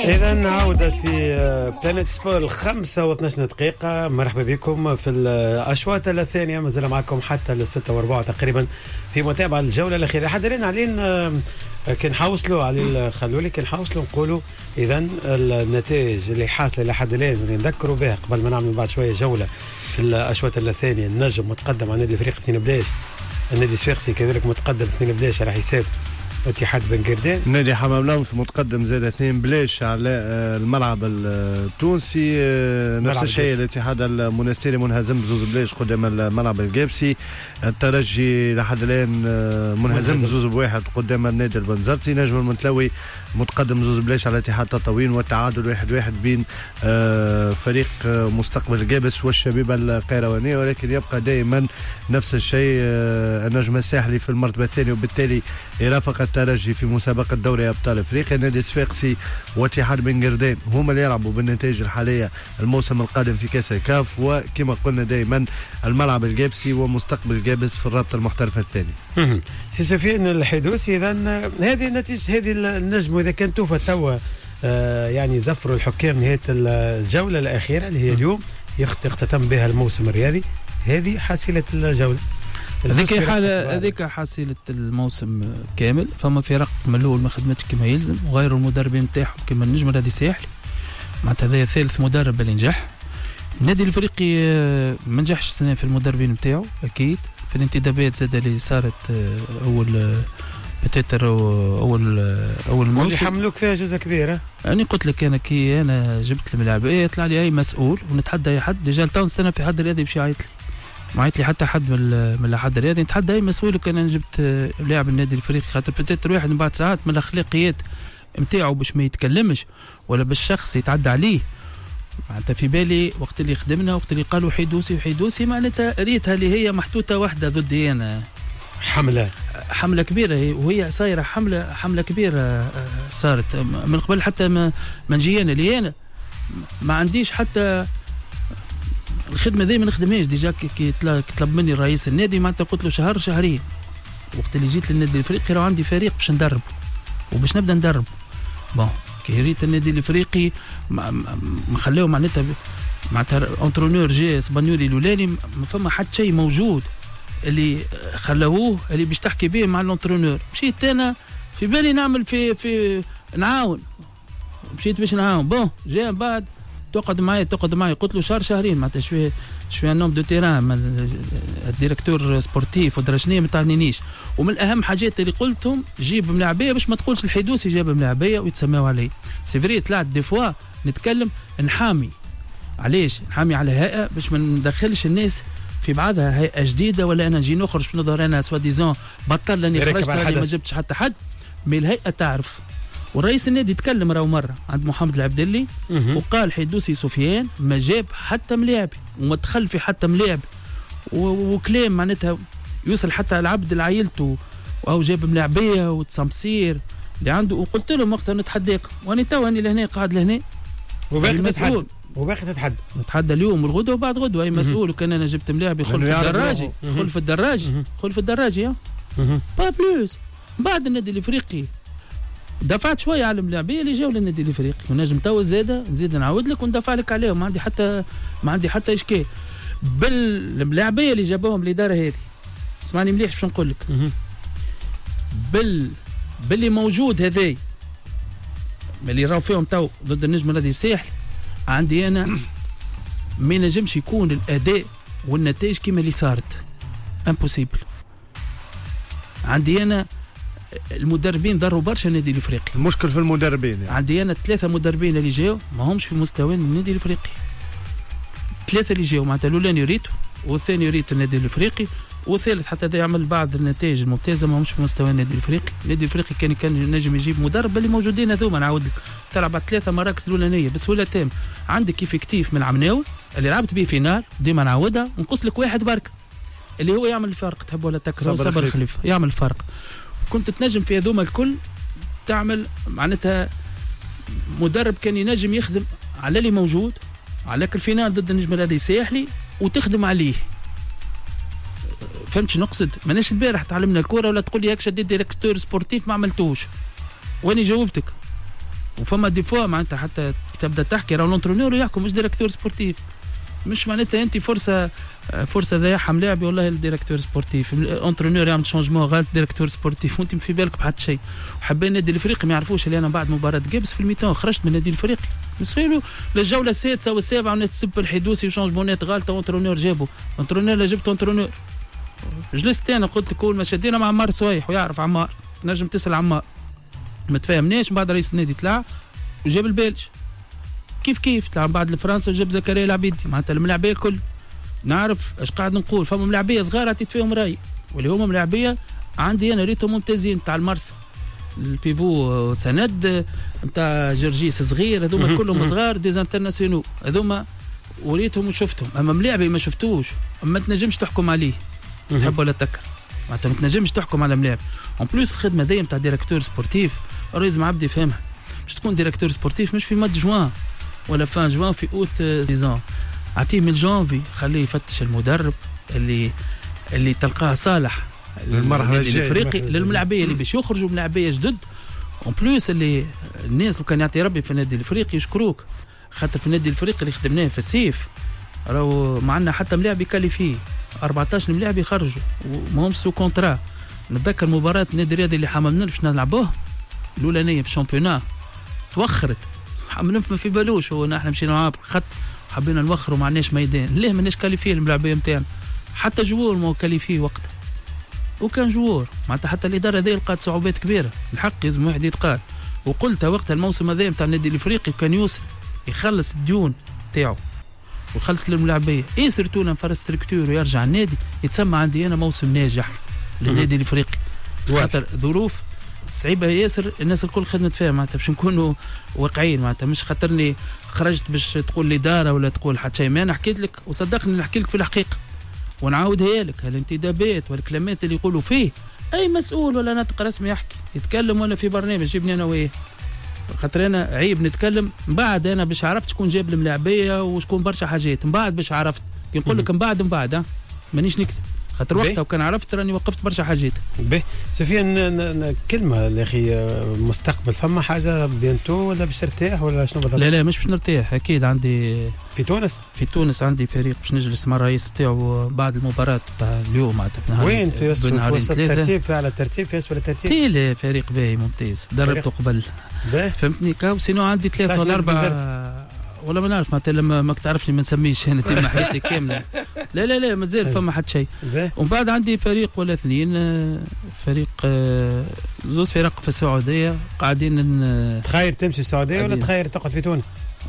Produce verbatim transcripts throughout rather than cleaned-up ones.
إذا عودة في بلانيت سبور الخمسة واثناش دقيقة. مرحبا بكم في الأشواط الثانية، مازال معكم حتى الستة واربعة تقريبا في متابعة الجولة الأخيرة. حتى لين علين كان حوصلوا على خلولي كان حوصلوا نقولوا إذا النتائج اللي حاصلة لحد الآن اللي نذكروا بها قبل ما نعمل بعد شوية جولة في الأشواط الثانية. النجم متقدم على نادي الفريق اثنين بلاش، النادي الصفاقسي كذلك متقدم اثنين بلاش على حساب اتحاد بن قردان. نادي حمام لمس متقدم زاد اثنين بلاش على الملعب التونسي. نفس الشيء الاتحاد المنستيري منهزم بزوز بلاش قدام الملعب الجابسي. الترجي لحد الان منهزم بزوز بواحد قدام النادي البنزرتي. نجم المنتلوي متقدم زوز بلاش على اتحاد تطاوين، والتعادل واحد واحد بين فريق مستقبل الجابس والشبيبه القيروانيه. ولكن يبقى دائما نفس الشيء النجم الساحلي في المرتبه الثانيه، وبالتالي يرافق الترجي في مسابقه دوري ابطال افريقيا. النادي الصفاقسي واتحاد بن قردان هما اللي يلعبوا بالنتائج الحاليه الموسم القادم في كاس الكاف. وكما قلنا دائما الملعب الجابسي ومستقبل الجابس في الرابطه المحترفه الثاني. سي سفيان الحيدوسي، اذا هذه النتيجه هذه النجم اذا كان توفى توا آه يعني زفروا الحكام نهايه الجوله الاخيره اللي هي اليوم يختتم بها الموسم الرياضي. هذه حاصله الجوله، هذيك حاله هذيك حاصله الموسم كامل. فما فرق من الاول ما خدمتش كما يلزم وغيروا المدربين نتاعهم كما النجم النادي الساحلي. معناتها هذا ثالث مدرب اللي نجح. النادي الافريقي ما نجحش السنه في المدربين نتاعو اكيد. في الانتدابات زاد اللي صارت اول بتتر اول اول موسم اللي حملوك فيها جزء كبير. انا يعني قلت لك انا كي انا جبت الملاعب ايه يطلع لي اي مسؤول ونتحدى اي حد. رجال تاون استنى في حد رياضي باش يعيط لي، ما عيط لي حتى حد من من الحد الرياضي. نتحدى اي مسؤول كان انا جبت لاعب النادي الافريقي، خاطر بتتر واحد من بعد ساعات من الاخلاقيات نتاعو باش ما يتكلمش ولا بالشخص يتعدى عليه. معناتها في بالي وقت اللي خدمنا وقت اللي قالوا حيدوسي وحيدوسي معناتها ريتها اللي هي محطوطه واحده ضدي انا، حمله حمله كبيره وهي صايره حمله حمله كبيره صارت من قبل حتى ما نجي انا اللي انا ما عنديش حتى الخدمه ذي ما نخدمهاش ديجا. كي طلب مني رئيس النادي معناتها قلت له شهر شهرين. وقت اللي جيت للنادي الافريقي راه عندي فريق باش ندرب وباش نبدا ندرب. بون كي ريت النادي الافريقي ما خلاو معناتها معناتها اونترونور جي اسبانيولي الاولاني ما فما حتى شيء موجود اللي خلاوه اللي باش تحكي به مع الاونترونور. مشيت انا في بالي نعمل في في نعاون، مشيت باش نعاون. بون جاء بعد تقعد معي تقعد معي قلت له شهر شهرين معناتها شويه شويه نوم دو تيران الديريكتور سبورتيف ودرجنيه ما تعنينيش. ومن اهم حاجات اللي قلتهم جيب ملاعبيه باش ما تقولش الحيدوسي جاب ملاعبيه ويتسماو عليه. سي فري طلعت دي فوا نتكلم نحامي علاش نحامي على هيئه باش ما ندخلش الناس في بعضها هيئه جديده ولا انا نجي نخرج في نظر انا سوا ديزون بطل لاني خرجت راني ما جبتش حتى حد. مي الهيئه تعرف. والرئيس النادي تكلم راهو مره عند محمد العبدلي وقال حيدوسي سفيان ما جاب حتى ملاعبي وما دخل في حتى ملاعبي وكلام معناتها يوصل حتى العبد لعائلته او جاب ملاعبيه وتصمصير اللي عنده. وقلت لهم وقتها نتحداك وانا تو اني لهنا قاعد لهنا وباقي مسؤول وباقي تتحدى نتحدى اليوم والغدوه وبعد غدوه اي مسؤول. وكان انا جبت ملاعبي يدخل في الدراجي يدخل في الدراجي يدخل في الدراجي با بلوس. بعد النادي الافريقي دفعت شويه على الملاعبيه اللي جاوا للنادي الافريقي ونجم تو زاده نزيد نعاود لك وندفع لك عليهم. ما عندي حتى ما عندي حتى اشكال بالملاعبيه اللي جابوهم الاداره هذه. اسمعني مليح باش نقول لك بال باللي موجود هذاي اللي راهو فيهم تو ضد النجم النادي الساحلي. عندي انا ما نجمش يكون الاداء والنتائج كما اللي صارت امبوسيبل. عندي انا المدربين ضروا برشا النادي الافريقي. المشكل في المدربين يعني. عندي انا ثلاثه مدربين اللي جاوا ما همش في مستوى النادي الافريقي. ثلاثه اللي جاوا معناتها الاولاني ريتو والثاني ريت النادي الافريقي والثالث حتى دا يعمل بعض النتائج الممتازه ما همش في مستوى النادي الافريقي. النادي الافريقي كان كان نجم يجيب مدرب اللي موجودين هذوما. نعاود لك تلعب على ثلاثه مراكز الاولانيه بسهوله تام. عندك كيف كتيف من عمناوي اللي لعبت به فينال ديما نعاودها ونقص لك واحد برك اللي هو يعمل الفرق. تحب ولا تكره صبر خليفه يعمل الفرق. كنت تنجم في هذوما الكل تعمل معناتها مدرب كان ينجم يخدم على اللي موجود على الفينال ضد النجم النادي الساحلي وتخدم عليه. فهمتش نقصد؟ ماناش البارح تعلمنا الكوره ولا تقول لي هاك شديت ديريكتور سبورتيف ما عملتوش. واني جاوبتك وفما دي فوا معناتها حتى تبدا تحكي راه لونترونور يحكم مش ديريكتور سبورتيف، مش معناتها انت فرصه فرصه ضيعها ملاعبي والله الديريكتور سبورتيف الانترونور يعمل شونجمون غلط ديريكتور سبورتيف وانت في بالك بحد شيء. وحابين النادي الافريقي ما يعرفوش اللي انا بعد مباراه جابس في الميتون خرجت من النادي الافريقي نسيلو للجوله السادسه والسابعه ونت سب الحدوسي وشونجمونات غلطه انترونور جابوا انترونور لا جبت انترونور. جلست انا قلت لك كل ما شدينا مع عمار صويح ويعرف عمار نجم تسال عمار ما تفاهمناش. من بعد رئيس النادي طلع وجاب البلج كيف كيف طلع بعد لفرنسا وجاب زكريا العبيدي معناتها الملاعبيه الكل نعرف اش قاعد نقول. فما ملاعبيه صغار عطيت فيهم راي واللي هما ملاعبيه عندي انا ريتهم ممتازين نتاع المرسى البيفو سند نتاع جرجيس صغير هذوما كلهم صغار ديز انترناسيونو هذوما وريتهم وشفتهم. اما ملاعبي ما شفتوش ما تنجمش تحكم عليه تحب ولا تكر معناتها ما تنجمش تحكم على ملاعب. اون بليس الخدمه دي نتاع ديريكتور سبورتيف لازم عبد يفهمها باش تكون ديريكتور سبورتيف مش في ماد جوان ولا فان جوان في اوت سيزون اعطيه من جانفي خليه يفتش المدرب اللي اللي تلقاه صالح المرحله الافريقي للملاعبيه اللي باش يخرجوا ملاعبيه جدد. اون بليس اللي الناس لو كان يعطي ربي في النادي الافريقي يشكروك خاطر في النادي الافريقي اللي خدمناه في السيف راهو معنا حتى ملاعب يكاليفي أربعطاش ملاعب يخرجوا وما هم سو كونترا. نتذكر مباراه النادي الرياضي اللي حملنا باش نلعبوه الاولانيه في الشامبيونات توخرت ما في بالوش هو احنا مشينا معاه بالخط حبينا نوخروا ما عندناش ميدان ليه ماناش كاليفيه الملاعبيه نتاعنا حتى جوور ما كاليفيه وقتها وكان جوور معناتها حتى الاداره هذه لقات صعوبات كبيره الحق لازم واحد يتقال. وقلتها وقتها الموسم هذا نتاع النادي الافريقي كان يوصل يخلص الديون تاعو ويخلص للملاعبيه اي سيرتو انفراستركتور ويرجع النادي يتسمى عندي انا موسم ناجح للنادي الافريقي خاطر ظروف صعيبه ياسر الناس الكل خدمت فيها معناتها باش نكونوا واقعيين معناتها مش خاطرني خرجت باش تقول لي داره ولا تقول حتى شيء ما انا حكيت لك وصدقني نحكي لك في الحقيقه ونعاودها لك هالانتدابات والكلمات اللي يقولوا فيه اي مسؤول ولا ناطق رسمي يحكي يتكلم ولا في برنامج جيبني انا وياه خاطر انا عيب نتكلم من بعد انا باش عرفت شكون جاب الملاعبيه وشكون برشا حاجات من بعد باش عرفت كي نقول لك من بعد من بعد ها مانيش نكتب خاطر وقتها وكان عرفت راني وقفت برشا حاجات. باهي سفيان كلمه يا اخي مستقبل فما حاجه بينتو ولا باش ترتاح ولا شنو بالضبط؟ لا لا مش باش نرتاح اكيد عندي في تونس في تونس عندي فريق باش نجلس مع الرئيس بتاعه بعد المباراه تاع اليوم معناتها وين في وسط الترتيب على الترتيب في اسفل الترتيب تيلي فريق باهي ممتاز دربته قبل فهمتني كاو سينو عندي ثلاثه ولا اربعه ولا ما نعرف معناتها لما ما تعرفني ما نسميش انا تيم حياتي كامله لا لا لا مازال فما حد شيء. ومن بعد عندي فريق ولا اثنين فريق زوز فرق في السعوديه قاعدين تخير تمشي السعوديه ولا تخير تقعد في تونس؟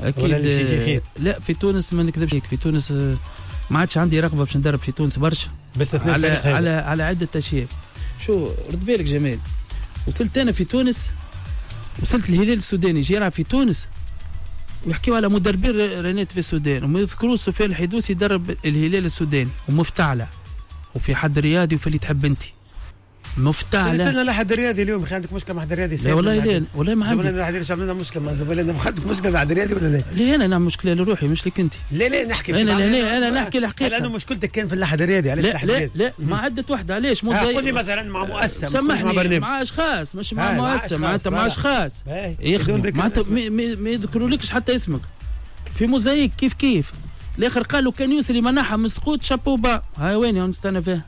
اكيد لا في تونس ما نكذبش في تونس ما عادش عندي رغبه باش ندرب في تونس برشا بس على على على عده اشياء. شو رد بالك جمال وصلت انا في تونس وصلت الهلال السوداني يجي يلعب في تونس ويحكيوا على مدربين رينات في السودان وما يذكروا سفيان الحدوسي يدرب الهلال السوداني ومفتعله وفي حد رياضي وفي اللي تحب انت مفتعله. لا لا حد رياضي اليوم يا اخي عندك مشكله مع حد رياضي؟ لا والله لا والله ما عندي. زبلنا حد عندنا مشكله مع زبلنا ما عندك مشكله مع حد رياضي ولا لا؟ لا انا نعمل مشكله لروحي مش لك انت. لا لا نحكي انا لا لا انا نحكي الحقيقه لانه مشكلتك كان في الحد الرياضي علاش لا لا لا مع عده وحده علاش مو زي قول لي مثلا مع مؤسسه سامحني مع اشخاص مش مع مؤسسه معناتها مع اشخاص معناتها ما يذكرولكش حتى اسمك في موزايك كيف كيف الاخر قالوا كان يوصل منحه من سقوط شابو با هاي وين نستنى فيها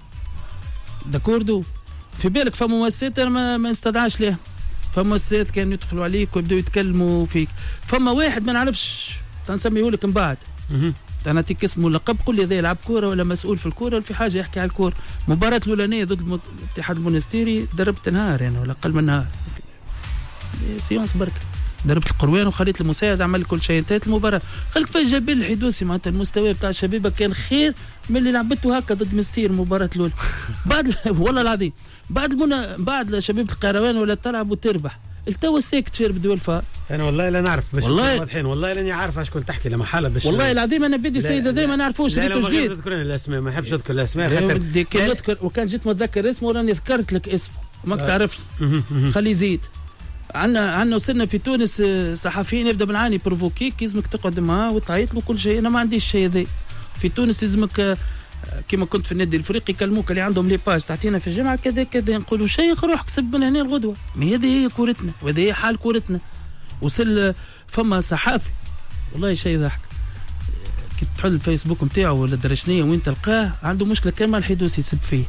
داكوردو في بالك فما مؤسسات ما, ما نستدعاش ليها فما مؤسسات كانوا يدخلوا عليك ويبداو يتكلموا فيك فما واحد ما نعرفش تنسميه لك من بعد انا نعطيك اسمه لقب قول لي ذا يلعب كوره ولا مسؤول في الكوره ولا في حاجه يحكي على الكوره. المباراه الاولانيه ضد الاتحاد المونستيري دربت نهار يعني ولا اقل من نهار سيونس برك دربت القروان وخليت المساعد عمل كل شيء انتهت المباراه. خليك في جبل الحدوسي معناتها المستوى بتاع الشبيبه كان خير من اللي لعبته هكا ضد مستير المباراه الاولى بعد والله العظيم بعد المنا بعد شبيبه القروان ولا تلعب وتربح التو الساكت شرب دول فار. انا والله لا نعرف باش والله واضحين والله لاني عارف اش كنت تحكي لما حاله باش والله العظيم انا بدي سيده ذي ما نعرفوش ريتو جديد. لا لا ما الاسماء ما نحبش اذكر الاسماء خاطر بدي كان نذكر وكان جيت متذكر اسمه وراني ذكرت لك اسمه وماك تعرفش خليه يزيد. عندنا عندنا وصلنا في تونس صحفيين يبدا بنعاني بروفوكيك لازمك تقعد معاه وتعيط له كل شيء. انا ما عنديش الشيء ذا في تونس لازمك كما كنت في النادي الافريقي يكلموك اللي عندهم لي باج تعطينا في الجامعه كذا كذا نقولوا شيخ روح كسب من هنا الغدوه. ما هذه هي كورتنا وهذه هي حال كورتنا وصل فما صحافي والله شيء يضحك كي تحل الفيسبوك نتاعو ولا درشنيه وين تلقاه عنده مشكله كان مع الحدوثي يسب فيه.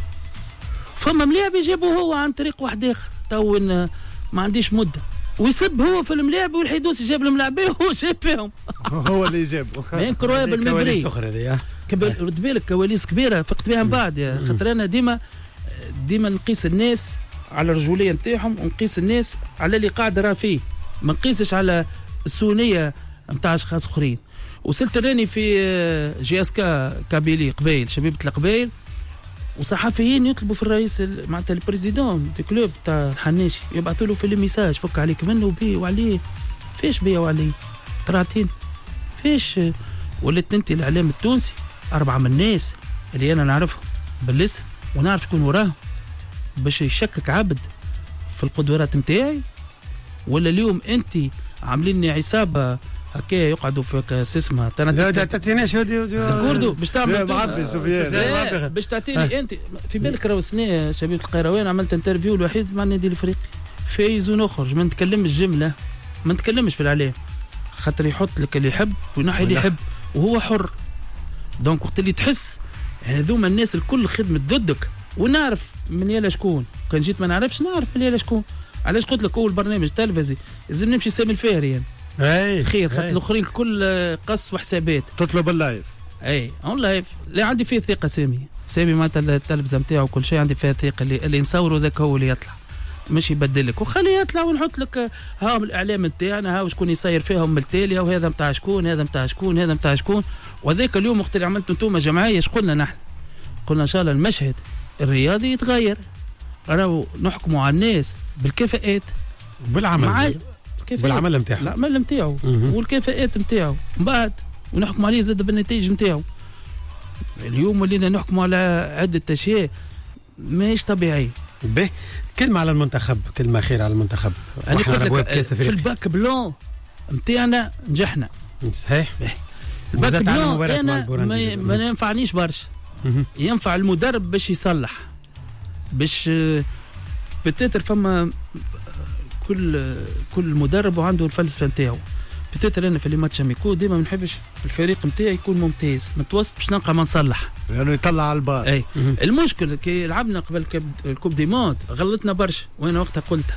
فما ملاعب يجيبوا هو عن طريق واحد اخر تو ما عنديش مده ويسب هو في الملاعب والحدوثي جاب الملاعبيه وهو جاب فيهم. هو اللي جابه. انكرويبل بالمبري. اخرى رد بالك كواليس كبيره فقت بها من بعد يا خاطر انا ديما ديما نقيس الناس على الرجوليه نتاعهم ونقيس الناس على اللي قاعد راه فيه ما نقيسش على السونيه نتاع اشخاص اخرين. وصلت راني في جي اس كا كابيلي قبيل شبيبه القبائل وصحفيين يطلبوا في الرئيس معناتها البريزيدون دي كلوب تاع الحناشي يبعثوا له في الميساج فك عليك منه وبيه وعليه فيش بيه وعليه طلعتين فيش. ولت انت الاعلام التونسي اربعه من الناس اللي انا نعرفهم بالاسم ونعرف شكون وراهم باش يشكك عبد في القدرات نتاعي ولا اليوم انت عاملين لي عصابه هكا يقعدوا في اسمها لا تعطيناش كوردو باش تعمل معبي سفيان باش تعطيني انت في بالك راهو سنه شبيبه القيروان عملت انترفيو الوحيد مع النادي الافريقي فايز ونخرج ما نتكلمش جمله ما نتكلمش في الاعلام خاطر يحط لك اللي يحب وينحي اللي يحب وهو حر. دونك وقت اللي تحس يعني هذوما الناس الكل خدمت ضدك ونعرف من يلا شكون كان جيت ما نعرفش نعرف من يلا شكون علاش قلت لك اول برنامج تلفزي لازم نمشي سامي الفهري يعني. اي خير خاطر الاخرين كل قص وحسابات تطلب اللايف. اي اون لايف لا عندي فيه ثقه سامي سامي معناتها التلفزه نتاعو كل شيء عندي فيها ثقه اللي, اللي نصوروا ذاك هو اللي يطلع مش يبدل لك وخليه يطلع ونحط لك ها الاعلام نتاعنا ها شكون يصير فيهم من التالي وهذا نتاع شكون هذا نتاع شكون هذا نتاع شكون. وذاك اليوم وقت اللي عملتوا انتم جمعيه ايش قلنا نحن؟ قلنا ان شاء الله المشهد الرياضي يتغير راهو نحكموا على الناس بالكفاءات بالعمل بالعمل نتاعو لا العمل نتاعو والكفاءات نتاعو من بعد ونحكم عليه زاد بالنتائج نتاعو. اليوم ولينا نحكموا على عده اشياء ماهيش طبيعي. به كلمه على المنتخب كلمه خير على المنتخب انا قلت لك في الباك بلون نتاعنا نجحنا صحيح. الباك بلون انا ما, ما ينفعنيش برشا ينفع المدرب باش يصلح باش بتاتر فما كل كل مدرب وعنده الفلسفه نتاعو. بتاتر انا في لي ماتش اميكو ديما ما نحبش الفريق نتاعي يكون ممتاز متوسط باش نلقى ما نصلح لانه يعني يطلع على البار. اي المشكل كي لعبنا قبل الكوب دي موند غلطنا برشا وانا وقتها قلتها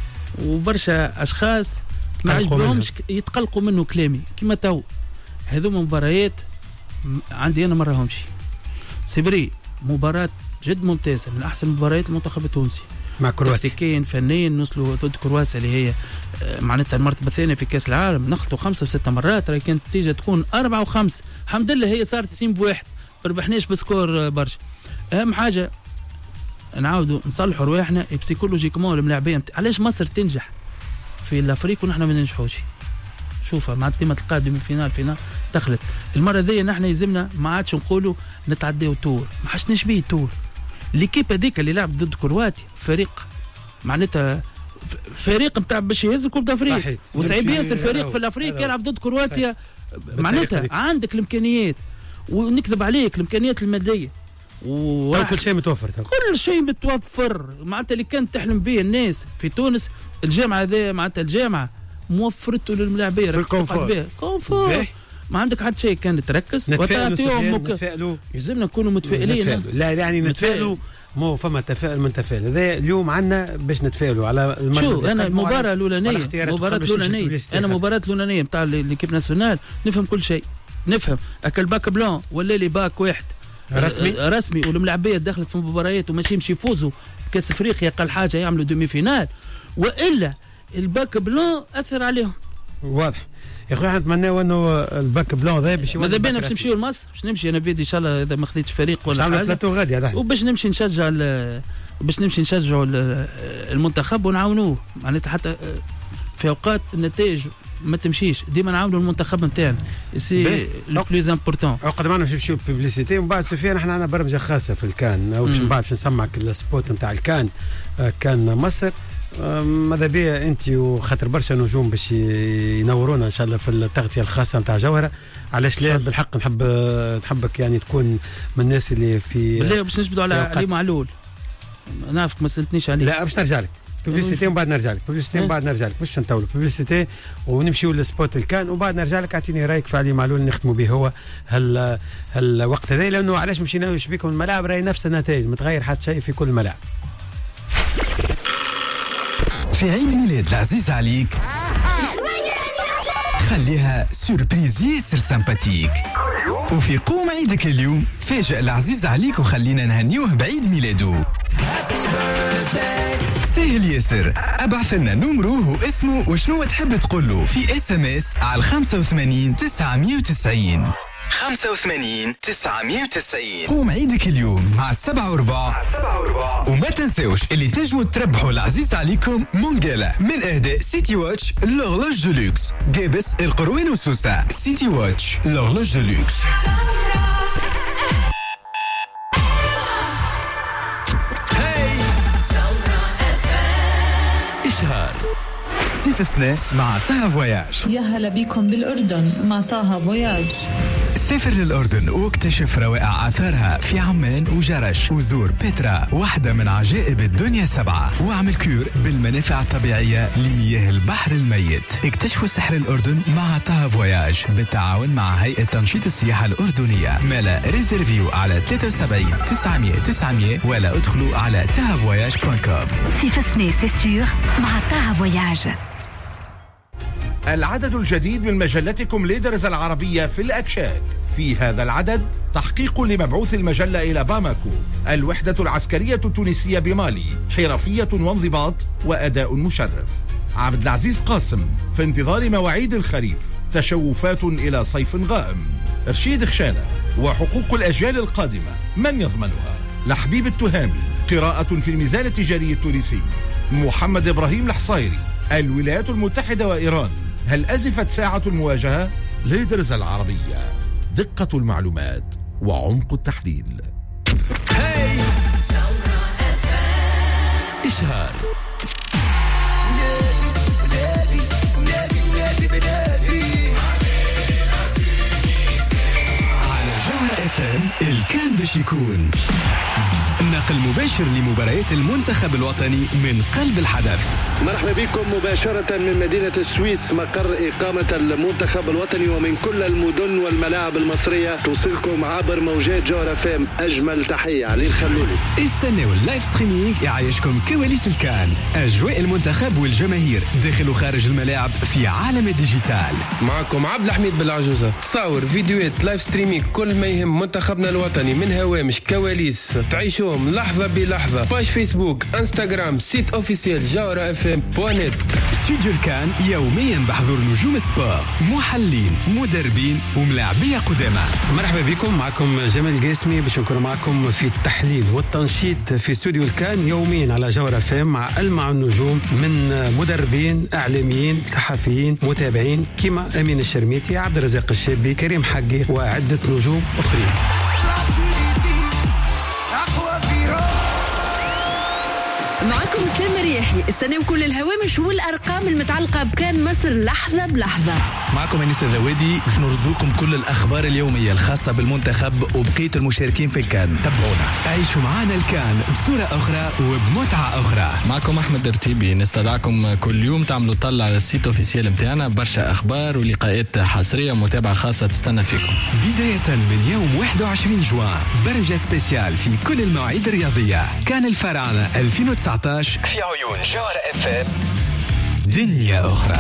وبرشا اشخاص ما عجبهمش يتقلقوا منه كلامي كيما تو هذوما مباريات عندي انا ما راهمش سيبري مباراه جد ممتازه من احسن مباريات المنتخب التونسي مع كرواسيا تكتيكيا فنيا نوصلوا ضد كرواسيا اللي هي معناتها المرتبه الثانيه في كاس العالم نخلطوا خمسه وسته مرات راهي كانت النتيجه تكون أربعة وخمسة الحمد لله هي صارت اثنين بواحد ما ربحناش بسكور برشا. اهم حاجه نعاودوا نصلحوا رواحنا بسيكولوجيكمون الملاعبيه علاش مصر تنجح في الافريق ونحن ما ننجحوش. شوفها مع ديما تلقى ديما فينال فينال دخلت المره ذي نحن يلزمنا ما عادش نقولوا نتعداو تور ما حاش نشبيه تور. ليكيب هذيك اللي لعب ضد كرواتيا فريق معناتها فريق نتاع باش يهز الكوب دافريق وصعيب ياسر فريق في الافريق يلعب ضد كرواتيا معناتها عندك الامكانيات ونكذب عليك الامكانيات الماديه و كل شيء متوفر تو. كل شيء متوفر معناتها اللي كانت تحلم به الناس في تونس الجامعه هذه معناتها الجامعه موفرته للملاعبيه في الكونفور كونفور ما عندك حد شيء كان تركز وتعطيهم نتفائلوا يلزمنا نكونوا متفائلين لا يعني نتفائلوا مو فما تفاؤل من تفاؤل هذا اليوم عندنا باش نتفائلوا على المرة شو انا المباراه الاولانيه المباراه الاولانيه انا المباراه الاولانيه نتاع ليكيب ناسيونال نفهم كل شيء نفهم اكل باك بلون ولا لي باك واحد رسمي رسمي والملاعبيه دخلت في مباريات وماشي يمشي يفوزوا كاس افريقيا اقل حاجه يعملوا دومي فينال والا الباك بلون اثر عليهم واضح يا اخويا احنا نتمناو انه الباك بلون ذا باش ماذا بينا باش نمشيو لمصر باش نمشي انا بيدي ان شاء الله اذا ما خديتش فريق ولا حاجه بلاتو غادي هذا وباش نمشي نشجع باش نمشي نشجعوا المنتخب ونعاونوه معناتها حتى في اوقات النتائج ما تمشيش ديما نعاونوا المنتخب نتاعنا سي لو بليز امبورطون. عقد معنا باش نمشيو ببليسيتي ومن بعد سفيان احنا عندنا برمجه خاصه في الكان او باش من بعد باش نسمعك السبوت نتاع الكان كان مصر ماذا بيا انت وخاطر برشا نجوم باش ينورونا ان شاء الله في التغطيه الخاصه نتاع جوهره علاش لا بالحق نحب نحبك يعني تكون من الناس اللي في بالله باش نجبدوا على علي معلول نعرفك ما سالتنيش عليه لا باش نرجع لك بوبليسيتي ومن بعد نرجع لك بوبليسيتي ومن بعد نرجع لك باش نطولوا بوبليسيتي ونمشيو للسبوت الكان وبعد نرجع لك. اعطيني رايك في علي معلول نختموا به هو هال هالوقت هذا، لانه علاش مشينا بكم الملاعب راهي نفس النتائج متغير حتى شيء في كل الملاعب. في عيد ميلاد العزيز عليك خليها سوربريز ياسر سمباتيك، وفي قوم عيدك اليوم فاجئ العزيز عليك وخلينا نهنيوه بعيد ميلاده. سهل ياسر، ابعث لنا نمره واسمه وشنو تحب تقوله في اس ام اس على خمسة وثمانين تسعمية وتسعين خمسة وثمانين تسعمية وتسعين. قوم عيدك اليوم مع السبعة وربع، وما تنسوش اللي تنجموا تربحوا العزيز عليكم مونجالا من اهداء سيتي واتش لورلوج دولوكس جابس القروين وسوسة. سيتي واتش لورلوج دولوكس. إشهار صيف السنة مع طه فواياج. يا هلا بكم بالأردن مع طه فواياج. سافر للأردن واكتشف روائع آثارها في عمان وجرش، وزور بيترا واحدة من عجائب الدنيا سبعة، واعمل كيور بالمنافع الطبيعية لمياه البحر الميت. اكتشفوا سحر الأردن مع طه فواياج بالتعاون مع هيئة تنشيط السياحة الأردنية. مالا ريزيرفيو على ثلاثة وسبعين تسعمية تسعمية ولا ادخلوا على طه فواياج دوت كوم. صيف السنة سي سيور مع طه فواياج. العدد الجديد من مجلتكم ليدرز العربية في الأكشاك. في هذا العدد تحقيق لمبعوث المجلة إلى باماكو، الوحدة العسكرية التونسية بمالي، حرفية وانضباط وأداء مشرف. عبد العزيز قاسم في انتظار مواعيد الخريف، تشوفات إلى صيف غائم. رشيد خشانة وحقوق الأجيال القادمة من يضمنها. لحبيب التهامي قراءة في الميزان التجاري التونسي. محمد إبراهيم الحصيري الولايات المتحدة وإيران، هل أزفت ساعة المواجهة؟ ليدرز العربية، دقة المعلومات وعمق التحليل. هاي إشهار على جوهر اف ام. الكان باش يكون نقل مباشر لمباريات المنتخب الوطني من قلب الحدث. مرحبا بكم مباشرة من مدينة السويس مقر إقامة المنتخب الوطني، ومن كل المدن والملاعب المصرية توصلكم عبر موجات جوهر اف ام أجمل تحية. علي الخلولي. استنوا اللايف ستريمينج يعيشكم كواليس الكان، أجواء المنتخب والجماهير داخل وخارج الملاعب في عالم الديجيتال. معكم عبد الحميد بالعجوزة. تصاور فيديوهات لايف ستريمينج كل ما يهم منتخبنا الوطني من هوامش كواليس تعيشوا لحظة بلحظة. باج فيسبوك انستغرام سيت اوفيسيال جوهر اف ام بوانت. استوديو الكان يوميا بحضور نجوم سبور، محلين، مدربين وملاعبية قدامى. مرحبا بكم، معكم جمال القاسمي باش نكون معكم في التحليل والتنشيط في استوديو الكان يوميا على جوهر اف ام مع ألمع النجوم من مدربين، اعلاميين، صحفيين، متابعين كما امين الشرميتي، عبد الرزاق الشابي، كريم حقي وعدة نجوم اخرين. معكم سلام مريحي، استناو كل الهوامش والارقام المتعلقه بكان مصر لحظه بلحظه. معكم انيس الذوادي باش نرصدوكم كل الاخبار اليوميه الخاصه بالمنتخب وبقيه المشاركين في الكان. تابعونا، عيشوا معنا الكان بصوره اخرى وبمتعه اخرى. معكم احمد رتيبي، نستدعكم كل يوم تعملوا طلع على السيت اوفيسيال نتاعنا، برشا اخبار ولقاءات حصريه ومتابعه خاصه تستنى فيكم. بدايه من يوم واحد وعشرين جوان برمجه سبيسيال في كل المواعيد الرياضيه. كان الفراعنه ألفين وتسعطاش في عيون جوهر اف ام دنيا اخرى.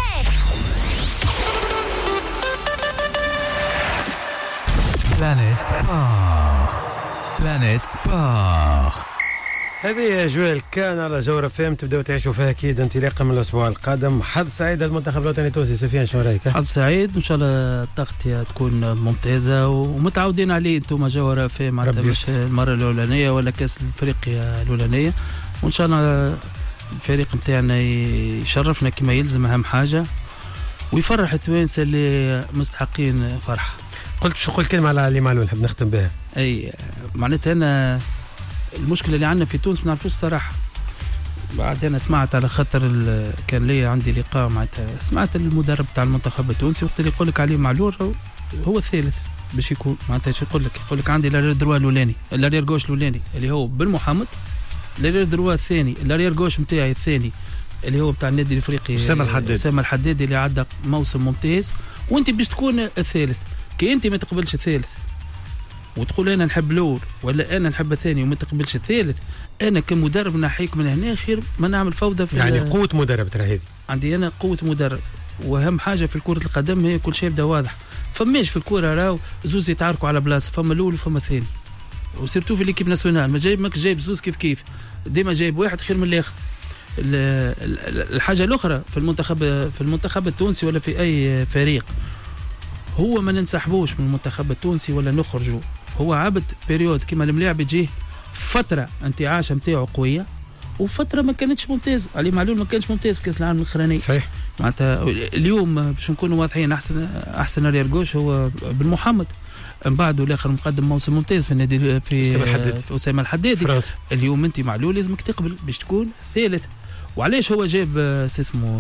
بلانيت سبور، بلانيت سبور. هذه أجواء الكان على جوهر اف ام، تبداو تعيشوا فيها أكيد انطلاقا من الأسبوع القادم. حظ سعيد للمنتخب الوطني التونسي. سفيان شو رايك؟ حظ سعيد إن شاء الله، التغطية تكون ممتازة ومتعودين عليه أنتم جوهر اف ام، معناتها مش المرة الأولانية ولا كأس أفريقيا الأولانية، وإن شاء الله الفريق نتاعنا يشرفنا كما يلزم، أهم حاجة ويفرح التوانسة اللي مستحقين فرحة. قلت شو قلت كلمة على علي معلول نحب نختم بها. أي معناتها أنا المشكلة اللي عندنا في تونس ما نعرفوش الصراحة. بعد أنا سمعت على خاطر كان لي عندي لقاء معناتها، سمعت المدرب تاع المنتخب التونسي وقت اللي يقول لك علي معلول هو الثالث باش يكون، معناتها شو يقول لك؟ يقول لك عندي الارير دروا الاولاني، الارير جوش الاولاني اللي هو بالمحمد، الارير دروا الثاني الارير جوش نتاعي الثاني اللي هو بتاع النادي الافريقي اسامه الحدادي اسامه الحدادي اللي عدى موسم ممتاز، وانت باش تكون الثالث. كي انت ما تقبلش الثالث وتقول انا نحب الاول ولا انا نحب الثاني وما تقبلش الثالث، انا كمدرب نحيك من هنا خير ما نعمل فوضى في يعني قوه مدرب ترى هذه عندي انا قوه مدرب. واهم حاجه في كره القدم هي كل شيء يبدا واضح. فماش في الكره راهو زوز يتعاركوا على بلاصه، فما الاول وفما الثاني، وسيرتو في ليكيب ناسيونال ما جايب ماك جايب زوز كيف كيف، ديما جايب واحد خير من الاخر. الحاجه الاخرى في المنتخب في المنتخب التونسي ولا في اي فريق، هو ما ننسحبوش من المنتخب التونسي ولا نخرجوا، هو عبد بيريود كيما الملاعب تجيه فتره انتعاش نتاعو قويه وفتره ما كانتش ممتازه. علي معلول ما كانش ممتاز في كاس العالم الاخراني صحيح. معناتها اليوم باش نكونوا واضحين احسن احسن ريال جوش هو بن محمد، من بعده الاخر مقدم موسم ممتاز في النادي في اسامه الحدادي في اسامه الحدادي فرنسا. اليوم انت معلول لازمك تقبل باش تكون ثالث. وعلاش هو جاب اسمه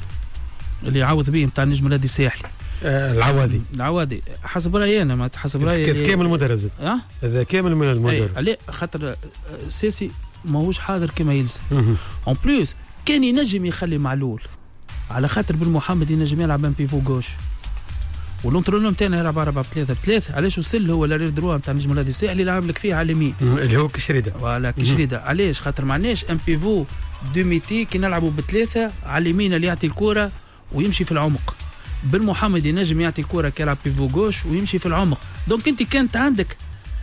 اللي يعوض به نتاع النجم الذي الساحلي آه العوادي العوادي حسب رايي انا ما حسب رايي كامل المدرب زاد اه هذا كامل من المدرب عليه خاطر سيسي ماهوش حاضر كما يلزم. اون بلوس كان ينجم يخلي معلول على خاطر بن محمد ينجم يلعب ان بيفو غوش والونترونو نتاعنا يلعب أربعة بثلاثة بثلاثة. علاش وصل هو لارير دروا نتاع النجم الذي الساحلي يلعب لك فيه على اليمين اللي هو كشريده فوالا كشريده. علاش خاطر معناش ان بيفو دو ميتي كي نلعبوا بثلاثه على اليمين اللي يعطي الكره ويمشي في العمق. بن محمد ينجم يعطي الكره كيلعب بيفو غوش ويمشي في العمق. دونك انت كانت عندك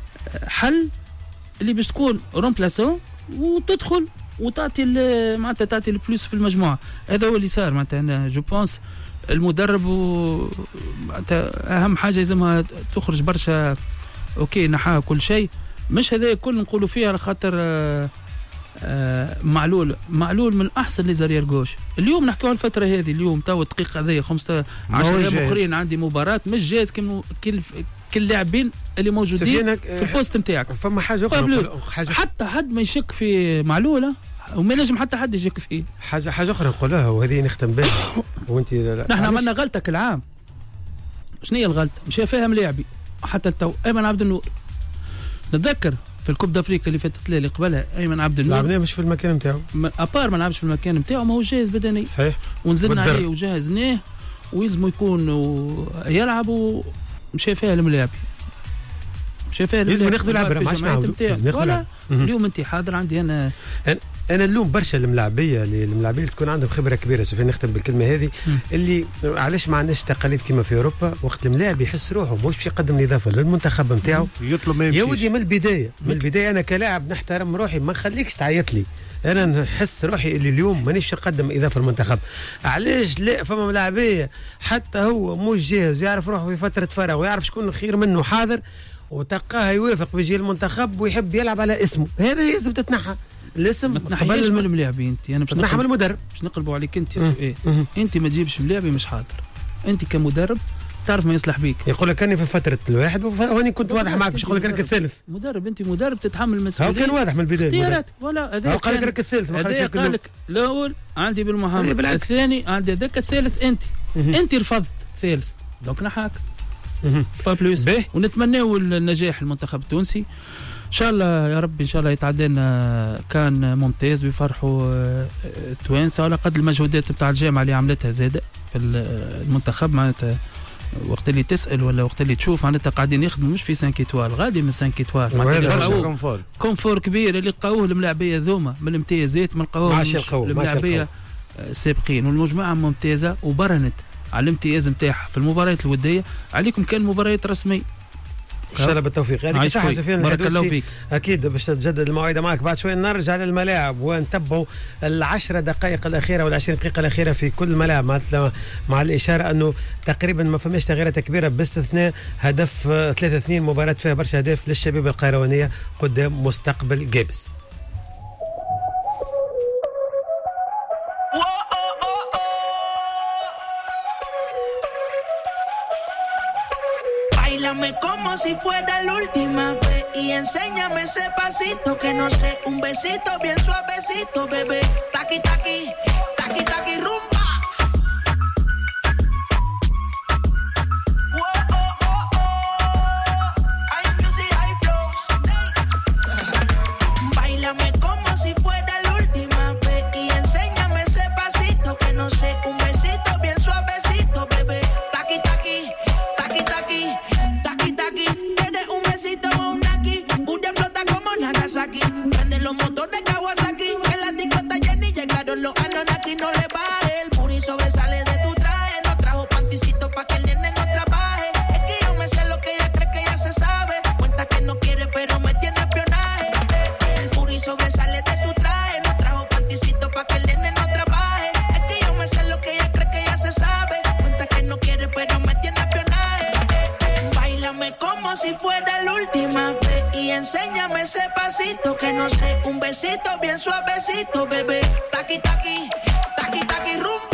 حل اللي باش تكون رومبلاسون وتدخل وتعطي معناتها تعطي البلوس في المجموعه. هذا هو اللي صار معناتها انا جو بونس المدرب و... اهم حاجه لازمها تخرج برشا اوكي نحاها كل شيء مش هذا كل نقولوا فيه على خاطر آآ آآ معلول معلول من احسن لي زارير غوش. اليوم نحكيو على الفتره هذه اليوم تو الدقيقه هذه خمسة عشر ايام اخرين عندي مباراه مش جاهز كم كل كل اللاعبين اللي موجودين في البوست نتاعك. فما حاجه اخرى حاجة حتى حد ما يشك في معلوله وما نجم حتى حد يشك فيه. حاجه حاجه اخرى نقولها وهذه نختم بها وانت نحن عملنا غلطه كل عام. شنو هي الغلطه؟ مش فاهم لاعبي حتى التو ايمن عبد النور نتذكر في الكوب دافريكا اللي فاتت اللي قبلها ايمن عبد النور لعبناه مش في المكان نتاعو ابار ما لعبش في المكان نتاعو ما هو جاهز بدني صحيح ونزلنا عليه وجهزناه ويلزموا يكون يلعب ومش فاهم لاعبي مش فاهم لازم ناخذ العبره ما عادش نعاودوا ولا اليوم انت حاضر عندي انا انا اللوم برشا الملاعبيه اللي الملاعبيه اللي تكون عندهم خبره كبيره. سوف نختم بالكلمه هذه اللي علاش ما عندناش تقاليد كما في اوروبا وقت الملاعب يحس روحه مش باش يقدم اضافه للمنتخب نتاعو يطلب ما يمشيش. يا ودي من البدايه من البدايه انا كلاعب نحترم روحي ما نخليكش تعيط لي انا نحس روحي اللي اليوم مانيش نقدم اضافه للمنتخب. علاش لا فما ملاعبيه حتى هو مش جاهز يعرف روحه في فتره فراغ ويعرف شكون خير منه حاضر وتلقاه يوافق بيجي المنتخب ويحب يلعب على اسمه. هذا لازم تتنحى الاسم ما تنحيش من الملاعبين انت انا باش نحمل المدرب باش نقلبوا عليك انت سؤال انت ما تجيبش ملاعبي مش حاضر. انت كمدرب تعرف ما يصلح بيك. يقول لك اني في فتره الواحد واني كنت واضح معك باش يقول لك راك الثالث. مدرب انت مدرب تتحمل المسؤوليه. هو كان واضح من البدايه اختيارات ولا هذا قال لك راك الثالث هذا قال لك الاول عندي بن محمد الثاني عندي هذاك الثالث انت انت رفضت ثالث دونك نحاك با بلوس. ونتمناو النجاح المنتخب التونسي ان شاء الله يا رب. ان شاء الله يتعدى لنا كان ممتاز بيفرحوا التوانسه على قد المجهودات نتاع الجامعه اللي عملتها زاده في المنتخب. معناتها وقت اللي تسال ولا وقت اللي تشوف معناتها قاعدين يخدموا مش في خمسة ايتوال غادي من خمسة ايتوال معناتها كونفور كونفور كبير اللي لقاوه الملاعبيه ذوما من الامتيازات ما لقاوه الملاعبيه السابقين والمجموعه ممتازه وبرهنت على الامتياز نتاعها في المباريات الوديه. عليكم كان مباريات رسميه ان شاء الله بالتوفيق. هذيك صحه سفيان بارك الله فيك. اكيد باش تتجدد الموعده معك بعد شويه. نرجع للملاعب ونتبعوا العشر دقائق الاخيره والعشرين دقيقه الاخيره في كل ملاعب مع مع الاشاره انه تقريبا ما فماش تغييرات كبيره باستثناء هدف ثلاثة اثنين مباراه فيها برشا اهداف للشباب القيروانيه قدام مستقبل جابس. Báilame como si fuera la última vez y enséñame ese pasito que no sé, un besito bien suavecito, bebé. Taqui taqui, taqui taqui rumba. Whoa, oh, oh, oh. Hay music, hay flows. Báilame como si fuera como si fuera la última vez y enséñame ese pasito que no sé, un besito bien suavecito, bebé. Taqui taqui, taqui taqui rumba.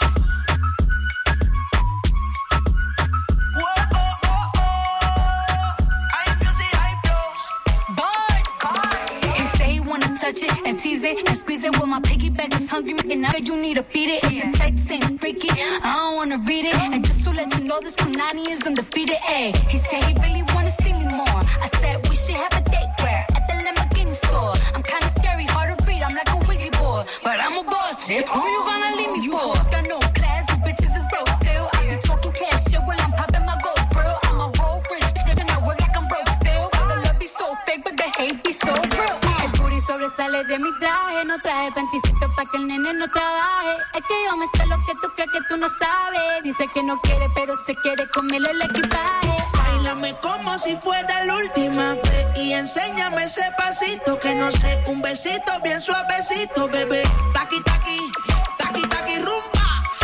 Touch it and tease it and squeeze it. When my piggyback is hungry, making out you need to feed it. If the text ain't freaky, I don't wanna read it. And just to let you know, this Punani is undefeated. Ay, he said he really wanna see me more. I said we should have a date where at the Lamborghini store. I'm kinda scary, hard to read. I'm like a Ouija board, but I'm a boss. Shit, who you gonna leave me for? Got no class, you bitches is broke still. I be talking cash shit while I'm popping my gold grill. I'm a whole rich bitch, and I work like I'm broke still. The love be so fake, but the hate be so real. Sobresale de mi traje, no traje panticito pa' que el nene no trabaje. Es que yo me sé lo que tú crees que tú no sabes. Dice que no quiere, pero se quiere comerle el equipaje. Báilame como si fuera la última vez y enséñame ese pasito que no sé, un besito bien suavecito, bebé. Taqui taqui, taqui taqui rumba.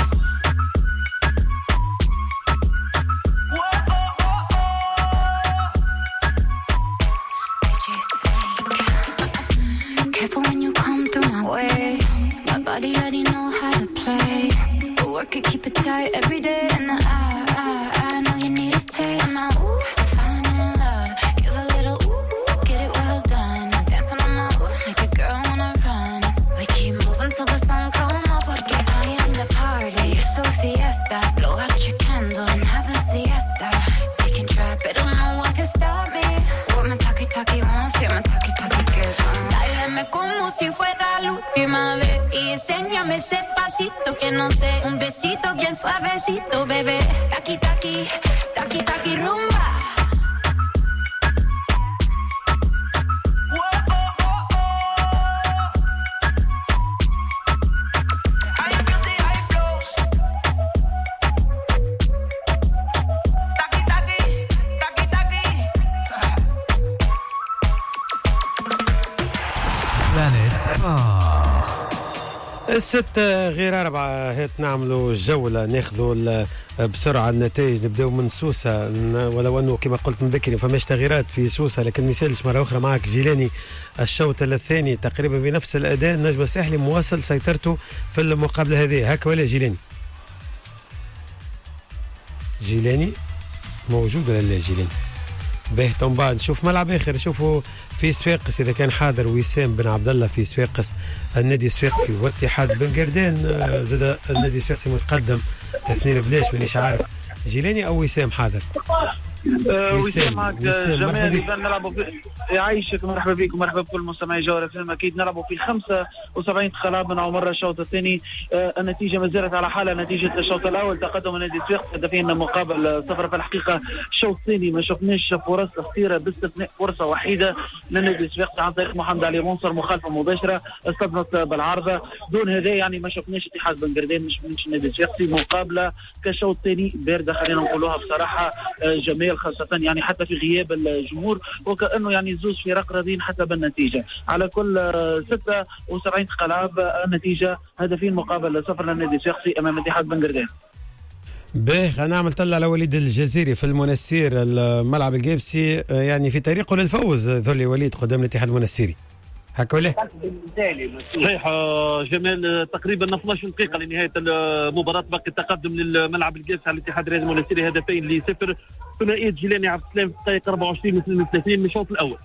Careful when you come through my way. My body already know how to play. But work it, keep it tight every day. And I, I, I know you need a taste. And now, ooh, I'm falling in love. Give a little ooh, ooh, get it well done. Dancing on my ooh, make a girl wanna run. We keep moving till the sun come up. Porque I am the party. It's so fiesta. Blow out your candles and have a siesta. They can try, but don't know what can stop me. What my talkie-talkie wants, get my talkie-talkie girl. Como si fuera la última vez y enséñame ese pasito que no sé, un besito bien suavecito, bebé. Taqui taqui, taqui taqui rumba. الستة غير أربعة هات نعملوا جولة ناخذوا بسرعة النتائج. نبداو من سوسة، ولو أنه كما قلت من بكري فماش تغييرات في سوسة، لكن مثالش مرة أخرى معك جيلاني. الشوط الثاني تقريبا بنفس الأداء، النجم الساحلي مواصل سيطرته في المقابلة هذه. هكا ولا جيلاني؟ جيلاني موجود ولا لا جيلاني؟ باهي تو بعد نشوف ملعب آخر. شوفوا في صفاقس إذا كان حاضر وسام بن عبد الله في صفاقس، النادي الصفاقسي واتحاد بن قردان. زاد النادي الصفاقسي متقدم اثنين بلاش، مانيش عارف جيلاني أو وسام حاضر. أه وسام معك جمال. إذا نلعبوا يعيشك، مرحبا بك ومرحبا بكل مستمعي جوهرة فيلم. أكيد نلعبوا في خمسة وسبعين خلاب من عمر الشوط الثاني. أه النتيجة ما زالت على حالة نتيجة الشوط الأول، تقدم النادي الصفاقسي هدفين مقابل صفر. في الحقيقة الشوط الثاني ما شفناش فرص كثيرة باستثناء فرصة وحيدة للنادي الصفاقسي عن طريق محمد علي منصر، مخالفة مباشرة استضنت بالعارضة. دون هذا يعني ما شفناش اتحاد بن قردان، ما شفناش النادي الصفاقسي. مقابلة كشوط ثاني باردة خلينا نقولوها بصراحة جميل، خاصة يعني حتى في غياب الجمهور، وكأنه يعني زوج فرق راضين حتى بالنتيجة. على كل ستة وسبعين قلاب النتيجة هدفين مقابل صفر للنادي الصفاقسي أمام اتحاد بن قردان. باهي خلينا نعمل طلع على وليد الجزيري في المنسير الملعب الجابسي، يعني في طريقه للفوز ذولي وليد قدام الاتحاد المنسيري. هكا ولا؟ صحيح جمال، تقريبا اثناش دقيقة لنهاية المباراة. باقي التقدم للملعب الجابسي على الاتحاد الرياضي المنسيري هدفين لصفر. ثنائية جيلاني عبد السلام في الدقيقة أربعة وعشرين و اثنين وثلاثين من الشوط الأول.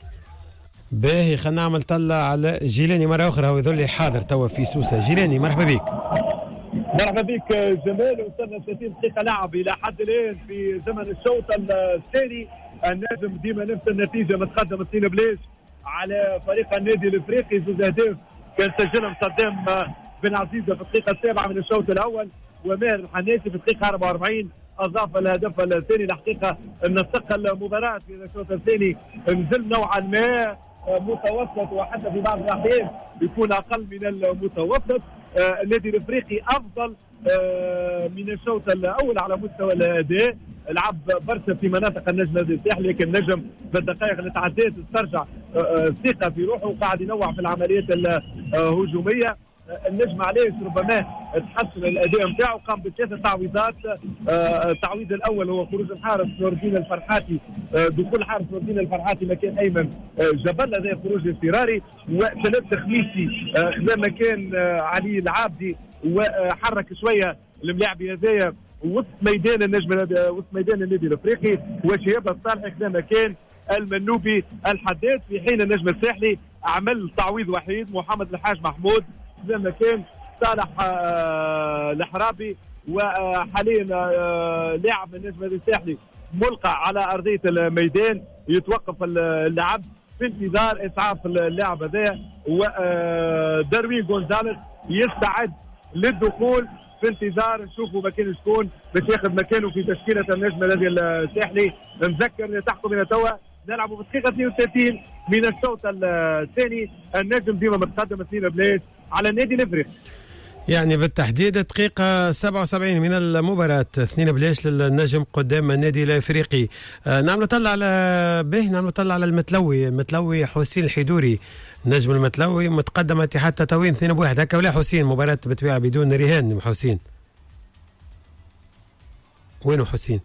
باهي خلينا نعمل طلع على جيلاني مرة أخرى، هو ذولي حاضر توا في سوسة. جيلاني مرحبا بك. مرحبا بك جمال. وصلنا ثلاثين دقيقة لعب إلى حد الآن في زمن الشوط الثاني. النجم ديما نفس النتيجة، متقدم اثنين بلاش على فريق النادي الافريقي. زوج اهداف كان سجلهم صدام بن عزيزة في الدقيقة السابعة من الشوط الأول، وماهر الحناسي في الدقيقة أربعة وأربعين أضاف الهدف الثاني. الحقيقة أن الثقة المباراة في الشوط الثاني نزل نوعا ما متوسط، وحتى في بعض الأحيان يكون أقل من المتوسط. آه النادي الافريقي أفضل آه من الشوط الأول على مستوى الأداء، لعب برشا في مناطق النجم الساحلي، لكن النجم بالدقائق اللي تعديت استرجع الثقه في روحه وقاعد ينوع في العمليات الهجوميه. النجم علاش ربما تحسن الاداء نتاعو، قام بثلاثه تعويضات. آه التعويض الاول هو خروج الحارس نور الدين الفرحاتي، آه دخول حارس نور الدين الفرحاتي مكان ايمن آه جبل، هذا خروج اضطراري. وثلاث خميسي آه خذا مكان آه علي العابدي، وحرك شويه الملاعبي هذايا وسط ميدان النجم وسط ميدان النادي الافريقي. وشهاب الصالحي خذا مكان المنوبي الحداد، في حين النجم الساحلي عمل تعويض وحيد محمد الحاج محمود خذا مكان صالح آه الحرابي. وحاليا آه لاعب النجم الساحلي ملقى على ارضيه الميدان، يتوقف اللعب في انتظار اسعاف اللاعب هذا. وداروين غونزاليس يستعد للدخول في انتظار نشوفوا مكان شكون باش ياخذ مكانه في تشكيله النجم الذي الساحلي. نذكر تحكم من توا نلعبوا في الدقيقه اثنين وثلاثين من الشوط الثاني، النجم ديما متقدم اثنين بلاش على النادي الافريقي. يعني بالتحديد الدقيقة سبعة وسبعين من المباراة، اثنين بلاش للنجم قدام النادي الافريقي. آه نعم نطلع على به نعم نطلع على المتلوي المتلوي حسين الحيدوري، نجم المتلوي متقدم اتحاد تطاوين اثنين بواحد. هكا ولا حسين مباراة بتبيع بدون رهان. حسين وينه حسين؟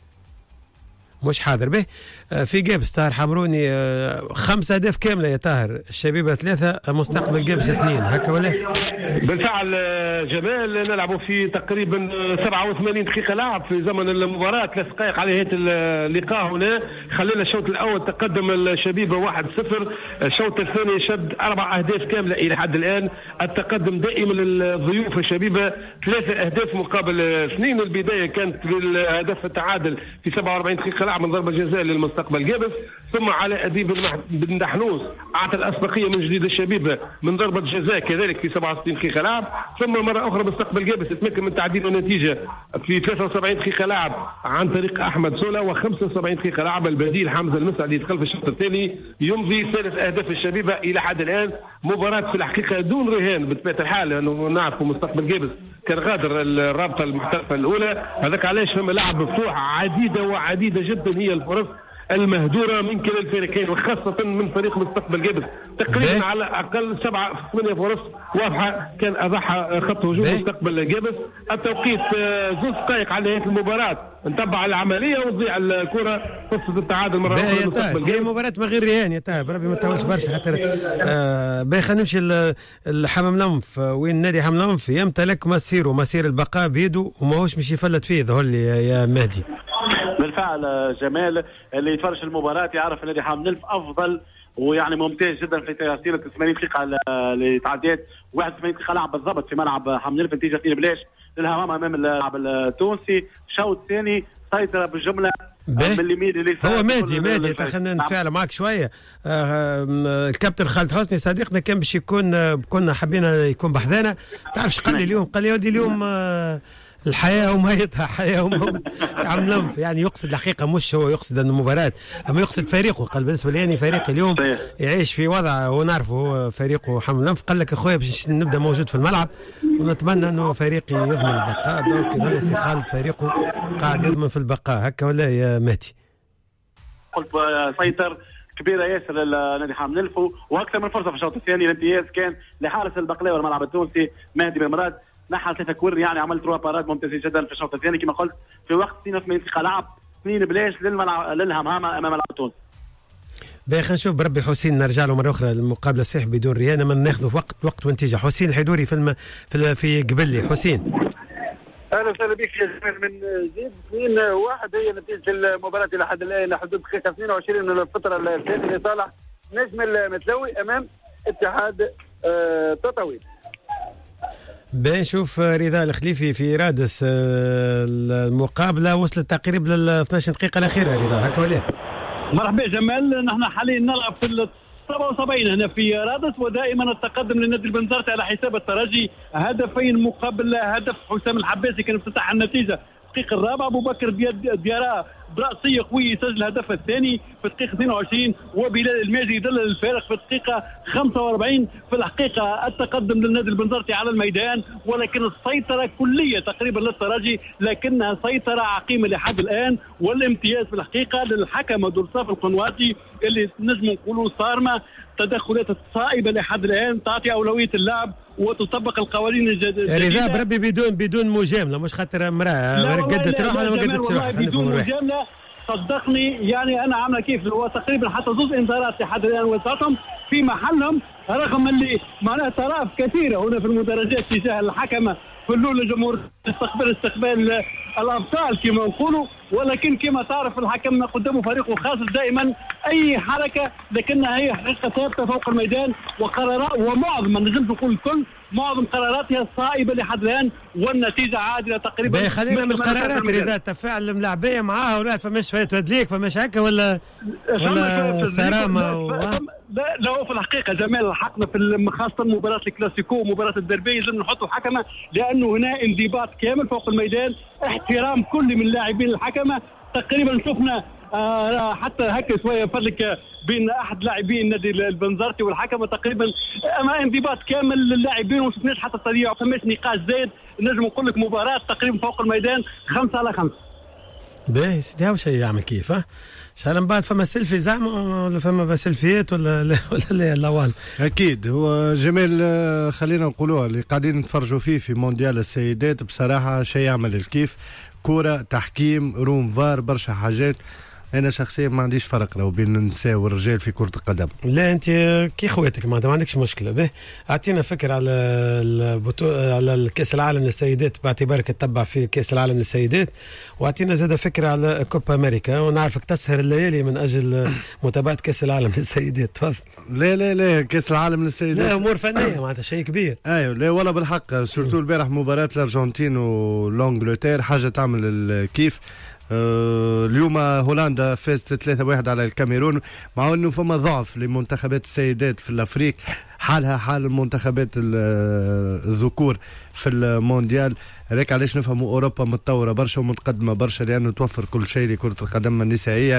مش حاضر به. في جيبس طاهر حمروني خمسة أهداف كاملة يا طاهر، الشبيبة ثلاثة مستقبل جيبس اثنين، هكا ولا؟ بالفعل جمال نلعبوا في تقريبا سبعة وثمانين دقيقة لعب في زمن المباراة، ثلاث دقائق على نهاية اللقاء هنا. خلينا الشوط الأول تقدم الشبيبة واحد صفر، الشوط الثاني شد أربع أهداف كاملة إلى حد الآن. التقدم دائما للضيوف الشبيبة ثلاثة أهداف مقابل اثنين. البداية كانت للهدف التعادل في سبعة وأربعين دقيقة لعب من ضربة جزاء للمستقبل جابس، ثم على أديب بن دحنوس أعطى الأسبقية من جديد الشبيبة من ضربة جزاء كذلك في سبعة وستين دقيقة لعب. ثم مرة أخرى مستقبل جابس يتمكن من تعديل النتيجة في ثلاثة وسبعين دقيقة لعب عن طريق أحمد سولا، وخمسة وسبعين دقيقة لعب البديل حمزة المسعدي يدخل في الشوط الثاني يمضي ثالث أهداف الشبيبة إلى حد الآن. مباراة في الحقيقة دون رهان بطبيعة الحال، لأنه نعرف مستقبل جابس كان غادر الرابطة المحترفة الأولى، هذاك علاش فما لعب مفتوح عديدة وعديدة جدا هي الفرص المهدورة من كلا الفريقين، وخاصة من فريق مستقبل جابس تقريبا على أقل سبعة ثمانية فرص واضحة كان أضحى خط هجوم مستقبل جابس. التوقيت زوج دقائق على نهاية المباراة، نتبع العملية وتضيع الكرة، فرصة التعادل مرة أخرى مستقبل جابس. هي مباراة من غير رهان يا تاهر، بربي ما تطولش برشا خاطر آه باهي. خلينا نمشي لحمام لنف. وين نادي حمام لنف يمتلك مسيره مسير البقاء بيده وماهوش مش يفلت فيه، ظهر لي يا مهدي. بالفعل جمال اللي يتفرج المباراة يعرف نادي حمام لنف افضل ويعني ممتاز جدا في تسعين ثمانين دقيقة اللي تعديت، واحد وثمانين دقيقة لعب بالضبط في ملعب حمام لنف، نتيجة اثنين بلاش للهمام امام اللاعب التونسي. شوط ثاني سيطرة بالجملة من اليمين اللي هو مادي مادي خلينا نتفاعل معك شويه. آه الكابتن خالد حسني صديقنا كان باش يكون كنا حبينا يكون بحذانا، تعرفش قال لي اليوم قال لي ودي اليوم آه الحياه وميتها حياه وموت عم لنف، يعني يقصد الحقيقه مش هو يقصد ان المباراه، اما يقصد فريقه. قال بالنسبه لي يعني فريق اليوم يعيش في وضع ونعرفه هو فريقه حمل لنف. قال لك اخويا باش نبدا موجود في الملعب ونتمنى انه فريقي يضمن البقاء، دونك يظل سي خالد فريقه قاعد يضمن في البقاء، هكا ولا يا مهدي؟ قلت سيطر كبيره ياسر لنادي حمام لنف واكثر من فرصه في الشوط الثاني. الامتياز كان لحارس البقلاوي الملعب التونسي مهدي بن مراد، نحى ثلاثة كور، يعني عمل تروا بارات ممتازين جدا في الشوط الثاني كما قلت في وقت ستين وثمانين دقيقة لعب اثنين بلاش للملعب للهمهمة امام ملعب تونس. باهي خلينا نشوف بربي حسين، نرجع له مره اخرى المقابله صحيح بدون ريان، اما ناخذه في وقت وقت ونتيجه. حسين الحيدوري في الم... في, في قبلي. حسين اهلا وسهلا بك يا جمال من جديد. اثنين واحد هي نتيجه المباراه الى حد الان حدود دقيقه اثنين وعشرين من الفتره الثانيه لصالح نجم المتلوي امام اتحاد آه تطاوين. بنشوف رضا الخليفي في رادس. المقابله وصلت تقريبا لل اثناش دقيقه الاخيره رضا، هكا ولا؟ مرحبا جمال، نحن حاليا نلعب في ال سبعة وسبعين هنا في رادس، ودائما التقدم للنادي البنزرتي على حساب الترجي هدفين مقابل هدف. حسام الحباسي كان افتتح النتيجه الدقيقه الرابعه، ابو بكر ديارا براسيه قويه يسجل الهدف الثاني في الدقيقه اثنين وعشرين، وبلال الماجي يدلل الفارق في الدقيقه خمسة وأربعين. في الحقيقه التقدم للنادي البنزرتي على الميدان، ولكن السيطره كليه تقريبا للترجي، لكنها سيطره عقيمه لحد الان. والامتياز في الحقيقه للحكم دولصاف القنواتي اللي نجم نقولوا صارمه، تدخلات صائبه لحد الان تعطي اولويه اللعب وتطبق القوانين الجديده. رضا بربي بدون بدون مجامله، مش خاطر امراه قدت تروح ولا ما قدتش تروح. بدون مجامله صدقني، يعني انا عامله كيف هو تقريبا حتى زوج انذارات لحد الان وصلتهم في محلهم، رغم اللي معناها طرائف كثيره هنا في المدرجات تجاه الحكمه في اللول الجمهور استقبال استقبال الابطال كما نقولوا، ولكن كما تعرف الحكم قدامه فريقه خاص دائما اي حركه لكنها هي حقيقه ثابته فوق الميدان، وقرارات ومعظم ما نجمش نقول الكل معظم قراراتها صائبه لحد الان والنتيجه عادله تقريبا. خلينا من القرارات رضا تفاعل الملاعبيه معاها ولا فماش فايت تدليك فماش هكا ولا ولا سرامه و... لا لا هو في الحقيقه جمال حقنا في خاصه مباراه الكلاسيكو ومباراه الدربي لازم نحطوا حكمه، لانه هنا انضباط كامل فوق الميدان، احترام كل من لاعبين الحكمه. تقريبا شفنا آه حتى هكا شويه فضلك بين احد لاعبين نادي البنزرتي والحكمه تقريبا، اما انضباط كامل للاعبين وما شفناش حتى تضييع فماش نقاش زايد. نجم نقول لك مباراه تقريبا فوق الميدان خمسة على خمسة. باهي سيدي هاو شيء يعمل كيف ها؟ شحال من بعد فما سيلفي زعما ولا فما سيلفيات ولا لا ولا لا لا والو؟ اكيد هو جمال خلينا نقولوها اللي قاعدين نتفرجوا فيه في مونديال السيدات بصراحه شيء يعمل الكيف، كوره تحكيم روم فار برشا حاجات. انا شخصيا ما عنديش فرق لو بين النساء والرجال في كره القدم. لا انت كي خواتك ما عندكش مشكله. به اعطينا فكره على البطوله على الكاس العالم للسيدات باعتبارك تتبع في كاس العالم للسيدات، واعطينا زاده فكره على كوبا امريكا، ونعرفك تسهر الليالي من اجل متابعه كاس العالم للسيدات. تفضل. لا لا لا كاس العالم للسيدات لا امور فنيه معناتها شيء كبير. ايوه لا ولا بالحق سورتو البارح مباراه الارجنتين ولانجلتير حاجه تعمل الكيف. أه اليوم هولندا فازت ثلاثة واحد على الكاميرون، مع انه فما ضعف لمنتخبات السيدات في الافريق، حالها حال المنتخبات الذكور في المونديال. هذاك علاش نفهموا اوروبا متطوره برشا ومتقدمه برشا، لانه توفر كل شيء لكره القدم النسائيه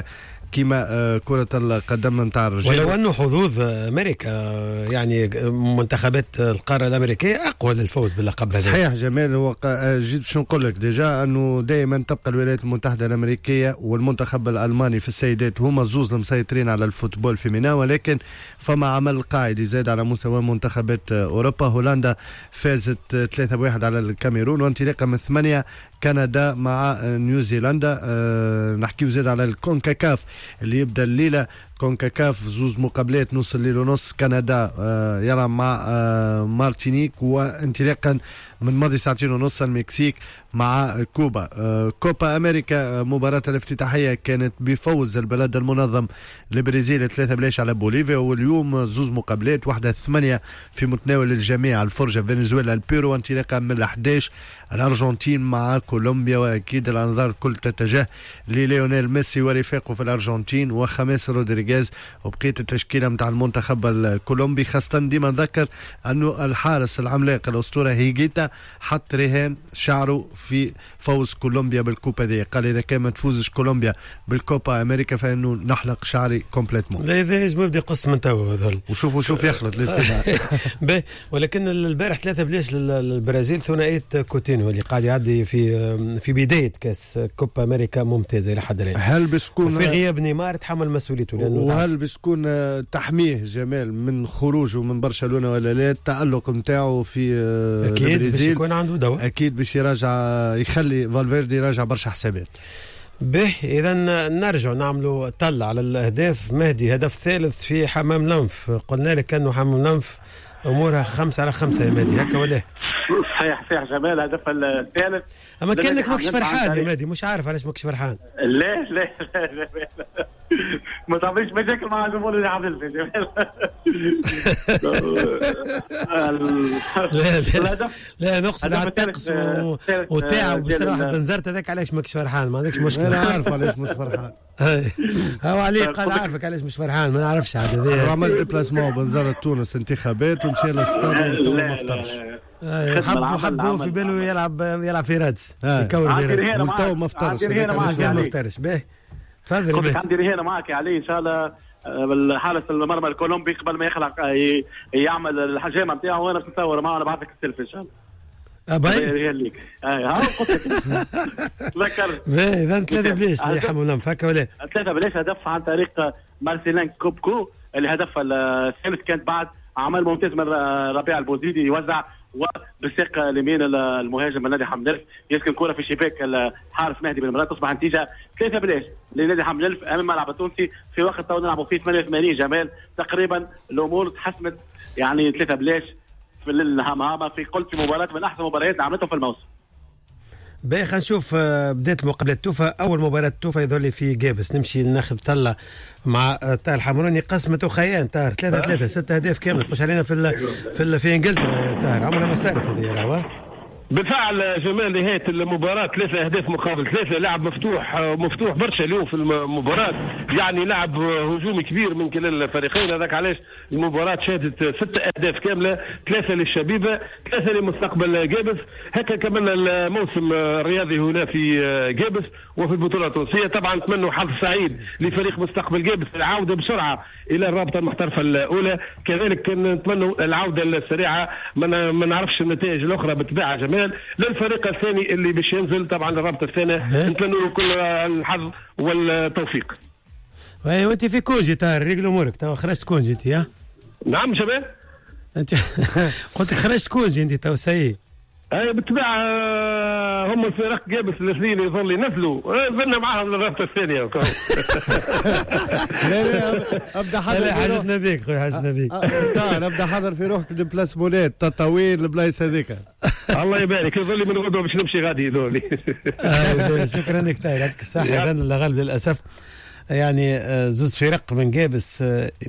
كما كرة القدم نتاع الرجال. ولو انه حظوظ امريكا يعني منتخبات القاره الامريكيه اقوى للفوز باللقب هذا. صحيح جمال، هو جيت باش نقول لك ديجا انه دائما تبقى الولايات المتحده الامريكيه والمنتخب الالماني في السيدات هما زوز المسيطرين على الفوتبول فيمينا، ولكن فما عمل قاعدي زاد على مستوى منتخبات اوروبا. هولندا فازت ثلاثة واحد على الكاميرون، وانطلاقا من ثمانية كندا مع نيوزيلندا. أه نحكيو زاد على الكونكاكاف اللي يبدا الليله. كونكاكاف زوز مقابلات نص الليل ونص، كندا أه يلعب مع أه مارتينيك، وانطلاقا من ماضي ساعتين ونص المكسيك مع كوبا. أه كوبا امريكا مباراة الافتتاحية كانت بفوز البلد المنظم لبرازيل ثلاثة بلاش على بوليفيا، واليوم زوز مقابلات واحدة ثمانية في متناول الجميع، الفرجة فنزويلا البيرو، انطلاقا من الحداش الارجنتين مع كولومبيا، واكيد الانظار كل تتجه لليونيل ميسي ورفاقه في الارجنتين وخميس رودريغيز وبقيه التشكيله نتاع المنتخب الكولومبي. خاصه ديما نذكر انه الحارس العملاق الاسطوره هيجيتا حط رهان شعره في فوز كولومبيا بالكوبا دي، قال اذا كان ما تفوزش كولومبيا بالكوبا امريكا فانه نحلق شعري كومبليتمون. لا اذا يجب يبدا يقص من توا هذول وشوفوا شوف يخلط باهي. ولكن البارح ثلاثه بلاش للبرازيل، ثنائيه كوتينيو اللي قاعد يعدي في في بدايه كاس كوبا امريكا ممتازه الى حد الان. هل باش تكون في غياب نيمار تحمل مسؤوليته؟ وهل باش تكون تحميه جمال من خروجه من برشلونه ولا لا؟ التألق نتاعو في اكيد باش يكون عنده دواء، اكيد باش يراجع يخلي فالفيردي يراجع برشا حسابات. به اذا نرجع نعملوا طل على الاهداف. مهدي هدف ثالث في حمام لنف، قلنا لك انه حمام لنف امورها خمسة على خمسة يا مهدي، هكا ولا؟ صحيح صحيح جمال الهدف الثالث. اما كانك ماكش فرحان يا مهدي، مش عارف علاش ماكش فرحان. لا لا لا لا, لا. ما تعملش مشاكل مع الجمهور اللي عامل في جمال. لا لا لا نقصد على الطقس وتاعب بصراحه بنزرت هذاك علاش ماكش فرحان، ما عندكش مشكله. انا عارف علاش مش فرحان. هو علي قال عارفك علاش مش فرحان، ما نعرفش عاد هذا. عمل ديبلاسمون بنزرت تونس انتخابات ومشى للستاد وما فطرش. حبوا حبوا في باله يلعب يلعب في رادس يكور في رادس وتو ما فطرش ما فطرش. باهي تفضل. كنت عندي رهينه معك يا علي ان شاء الله بالحارس المرمى الكولومبي قبل ما يخلق يعمل الحجامه نتاعه، وانا باش نصور معه ونبعث لك السيلفي ان شاء الله. ابي رهين ليك. اي ها قلت لك تذكر. اذا ثلاثه بلاش اللي حمولنا فكا ولا ثلاثه بلاش هدف عن طريق مارسيلين كوبكو اللي هدف الثالث كانت بعد عمل ممتاز من ربيع البوزيدي يوزع، وبالساق اليمين المهاجم من نادي حمد يسكن كره في شباك الحارس مهدي بن مراد. تصبح النتيجه ثلاثة بلاش لنادي حمد امام الملعب التونسي في وقت تو نلعبوا فيه ثمانية وثمانين. جمال تقريبا الامور تحسمت يعني ثلاثة بلاش في الهمهامه في قلت في مباراه من احسن مباريات اللي عملتها في الموسم. باهي خلينا نشوف بدايه مقابله توفا. اول مباراه توفا يظهر لي في جابس، نمشي ناخذ طله مع طاهر الحمروني. قسمته خيان طاهر ثلاثة ثلاثة ستة اهداف كامل تخش علينا في ال في ال في انجلترا. طاهر عمرها ما صارت هذه راهو. بالفعل جمال نهايه المباراه ثلاثه اهداف مقابل ثلاثه، لعب مفتوح مفتوح برشا اليوم في المباراه، يعني لعب هجومي كبير من كلا الفريقين. هذاك علاش المباراه شهدت ستة اهداف كامله، ثلاثه للشبيبه ثلاثه لمستقبل جابس. هكا كملنا الموسم الرياضي هنا في جابس وفي البطوله التونسيه. طبعا نتمنى حظ سعيد لفريق مستقبل جابس العوده بسرعه الى الرابطه المحترفه الاولى، كذلك نتمنى العوده السريعه، ما نعرفش النتائج الاخرى بالطبيعه جمال للفريق الثاني اللي باش ينزل طبعا الرابطه الثانيه. نتمنى له كل الحظ والتوفيق. ايوه انت في كونجي طاهر رجل امورك تو خرجت كونجي انت ها؟ نعم شباب انت قلت خرجت كونجي انت تو سي. اي بالطبيعه هم الفرق جابس الاثنين يظل ينزلوا زلنا معاهم للرابطه الثانيه. لا لا ابدا حضر حاجتنا بيك خويا حاجتنا بيك طاهر ابدا حضر في روحك البلاسمونات تطاويل البلايص هذيك. الله يبارك يظل من غدوه باش نمشي غادي هذولي. شكرا لك طاهر يعطيك الصحه. اذا الغالب للاسف يعني زوز فرق من جابس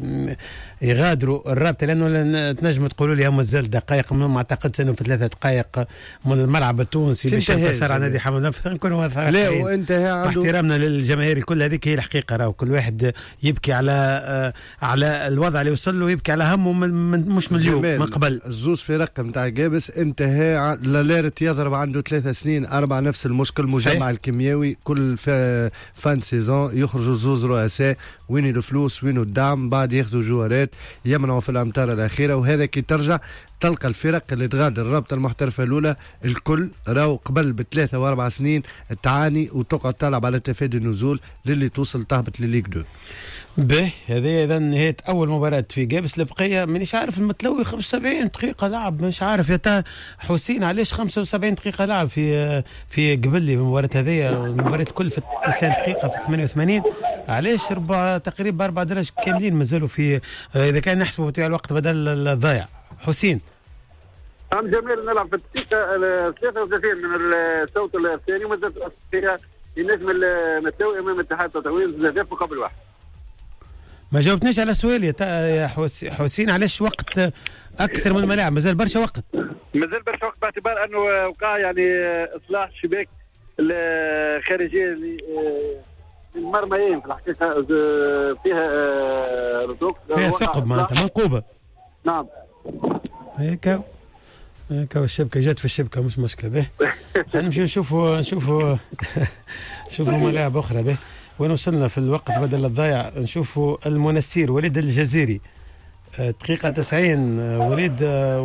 يغادروا الرابطه لانه تنجم تقولوا لي هم مازال دقائق منهم، ما اعتقدش انه في ثلاثه دقائق من الملعب التونسي باش ينتصر على نادي حمد نفط. نكونوا لا وانتهى عنده احترامنا للجماهير الكل. هذيك هي الحقيقه، راهو كل واحد يبكي على على الوضع اللي وصل له، يبكي على همه من مش من اليوم من قبل. الزوز فرق نتاع جابس انتهى لاليرت يضرب عنده ثلاث سنين اربع نفس المشكل، مجمع الكيمياوي كل فان سيزون يخرجوا زوز رؤساء، وين الفلوس وين الدعم، بعد ياخذوا جوارات يمنعوا في الامتار الاخيره. وهذا كي ترجع تلقى الفرق اللي تغادر الرابطه المحترفه الاولى الكل راهو قبل بثلاثه واربع سنين تعاني وتقعد تلعب على تفادي النزول للي توصل تهبط لليغ اثنين. به هذه اذا نهايه اول مباراه في جابس. البقيه مانيش عارف المتلوي خمسة وسبعين دقيقه لعب، مش عارف يا حسين علاش خمسة وسبعين دقيقه لعب في في قبل لي المباراه هذه. المباراه الكل في تسعين دقيقه في ثمانية وثمانين، علاش ربع تقريبا اربع دراج كاملين مازالوا في اذا كان نحسبوا تاع الوقت بدل الضايع. حسين عم جميل نلعب في الدقيقه ثلاثة وثلاثين من الشوط الثاني ومازالت فيها النجم المتلوي امام اتحاد تطوير هدف مقابل واحد. ما جاوبتنيش على سؤالي يا حسين، علاش وقت اكثر من الملاعب؟ مازال برشا وقت، مازال برشا وقت باعتبار انه وقع يعني اصلاح الشباك الخارجيه المرميين في الحقيقه فيها رتوك فيها ثقب معناتها منقوبه. نعم هيك هيك الشبكه جات في الشبكه مش مشكله. به خلينا نمشي نشوفوا نشوفوا نشوفوا ملاعب اخرى. به وين وصلنا في الوقت بدل الضايع؟ نشوفوا المنسير وليد الجزيري دقيقة تسعين وليد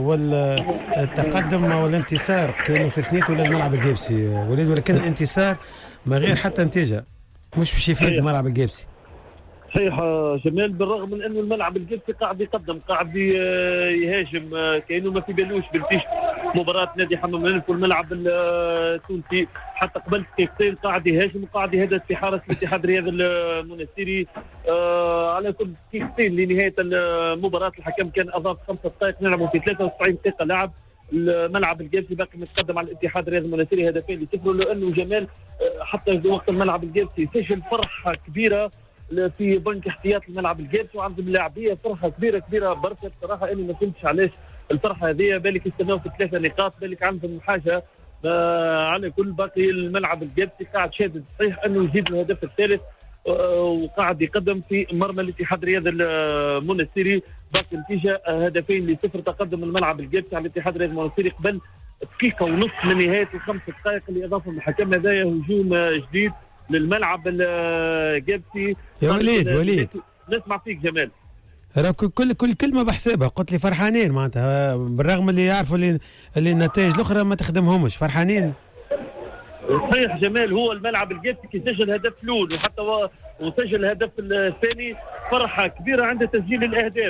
والتقدم والانتصار كانوا في اثنين ولا الملعب الجابسي وليد، ولكن الانتصار ما غير حتى نتيجة مش باش يفيد الملعب الجابسي. صحيح جمال، بالرغم من انه الملعب الجبسي قاعد يقدم قاعد يهاجم كانه ما في بالوش بالفيش مباراه نادي حمام الملك والملعب التونسي حتى قبل دقيقتين قاعد يهاجم وقاعد يهدد في حارس الاتحاد الرياضي المنستيري. آه على كل دقيقتين لنهايه المباراه الحكم كان اضاف خمسة دقائق نلعبوا في ثلاثة وتسعين دقيقه لعب. الملعب الجابسي باقي متقدم على الاتحاد الرياضي المنستيري هدفين لصفر، لانه جمال حتى في وقت الملعب الجابسي سجل فرحه كبيره في بنك احتياط الملعب الجابسي وعند اللاعبيه فرحه كبيره كبيره برشا بصراحه. اني ما فهمتش علاش الفرحه هذه، بالك يستناو في ثلاثه نقاط، بالك عندهم حاجه. آه على كل باقي الملعب الجابسي قاعد شادد صحيح انه يجيب الهدف الثالث آه وقاعد يقدم في مرمى الاتحاد الرياضي المنستيري. باقي نتيجه هدفين لصفر تقدم الملعب الجابسي على الاتحاد الرياضي المنستيري قبل دقيقه ونصف من نهايه الخمس دقائق اللي اضافهم الحكم. هذايا هجوم جديد للملعب الجابسي. يا وليد وليد نسمع فيك جمال. كل كل كلمه بحسابها، قلت لي فرحانين معناتها بالرغم اللي يعرفوا اللي, اللي النتائج الاخرى ما تخدمهمش فرحانين. صحيح جمال، هو الملعب الجابسي كي سجل هدف الاول وحتى وسجل الهدف الثاني فرحه كبيره عند تسجيل الاهداف.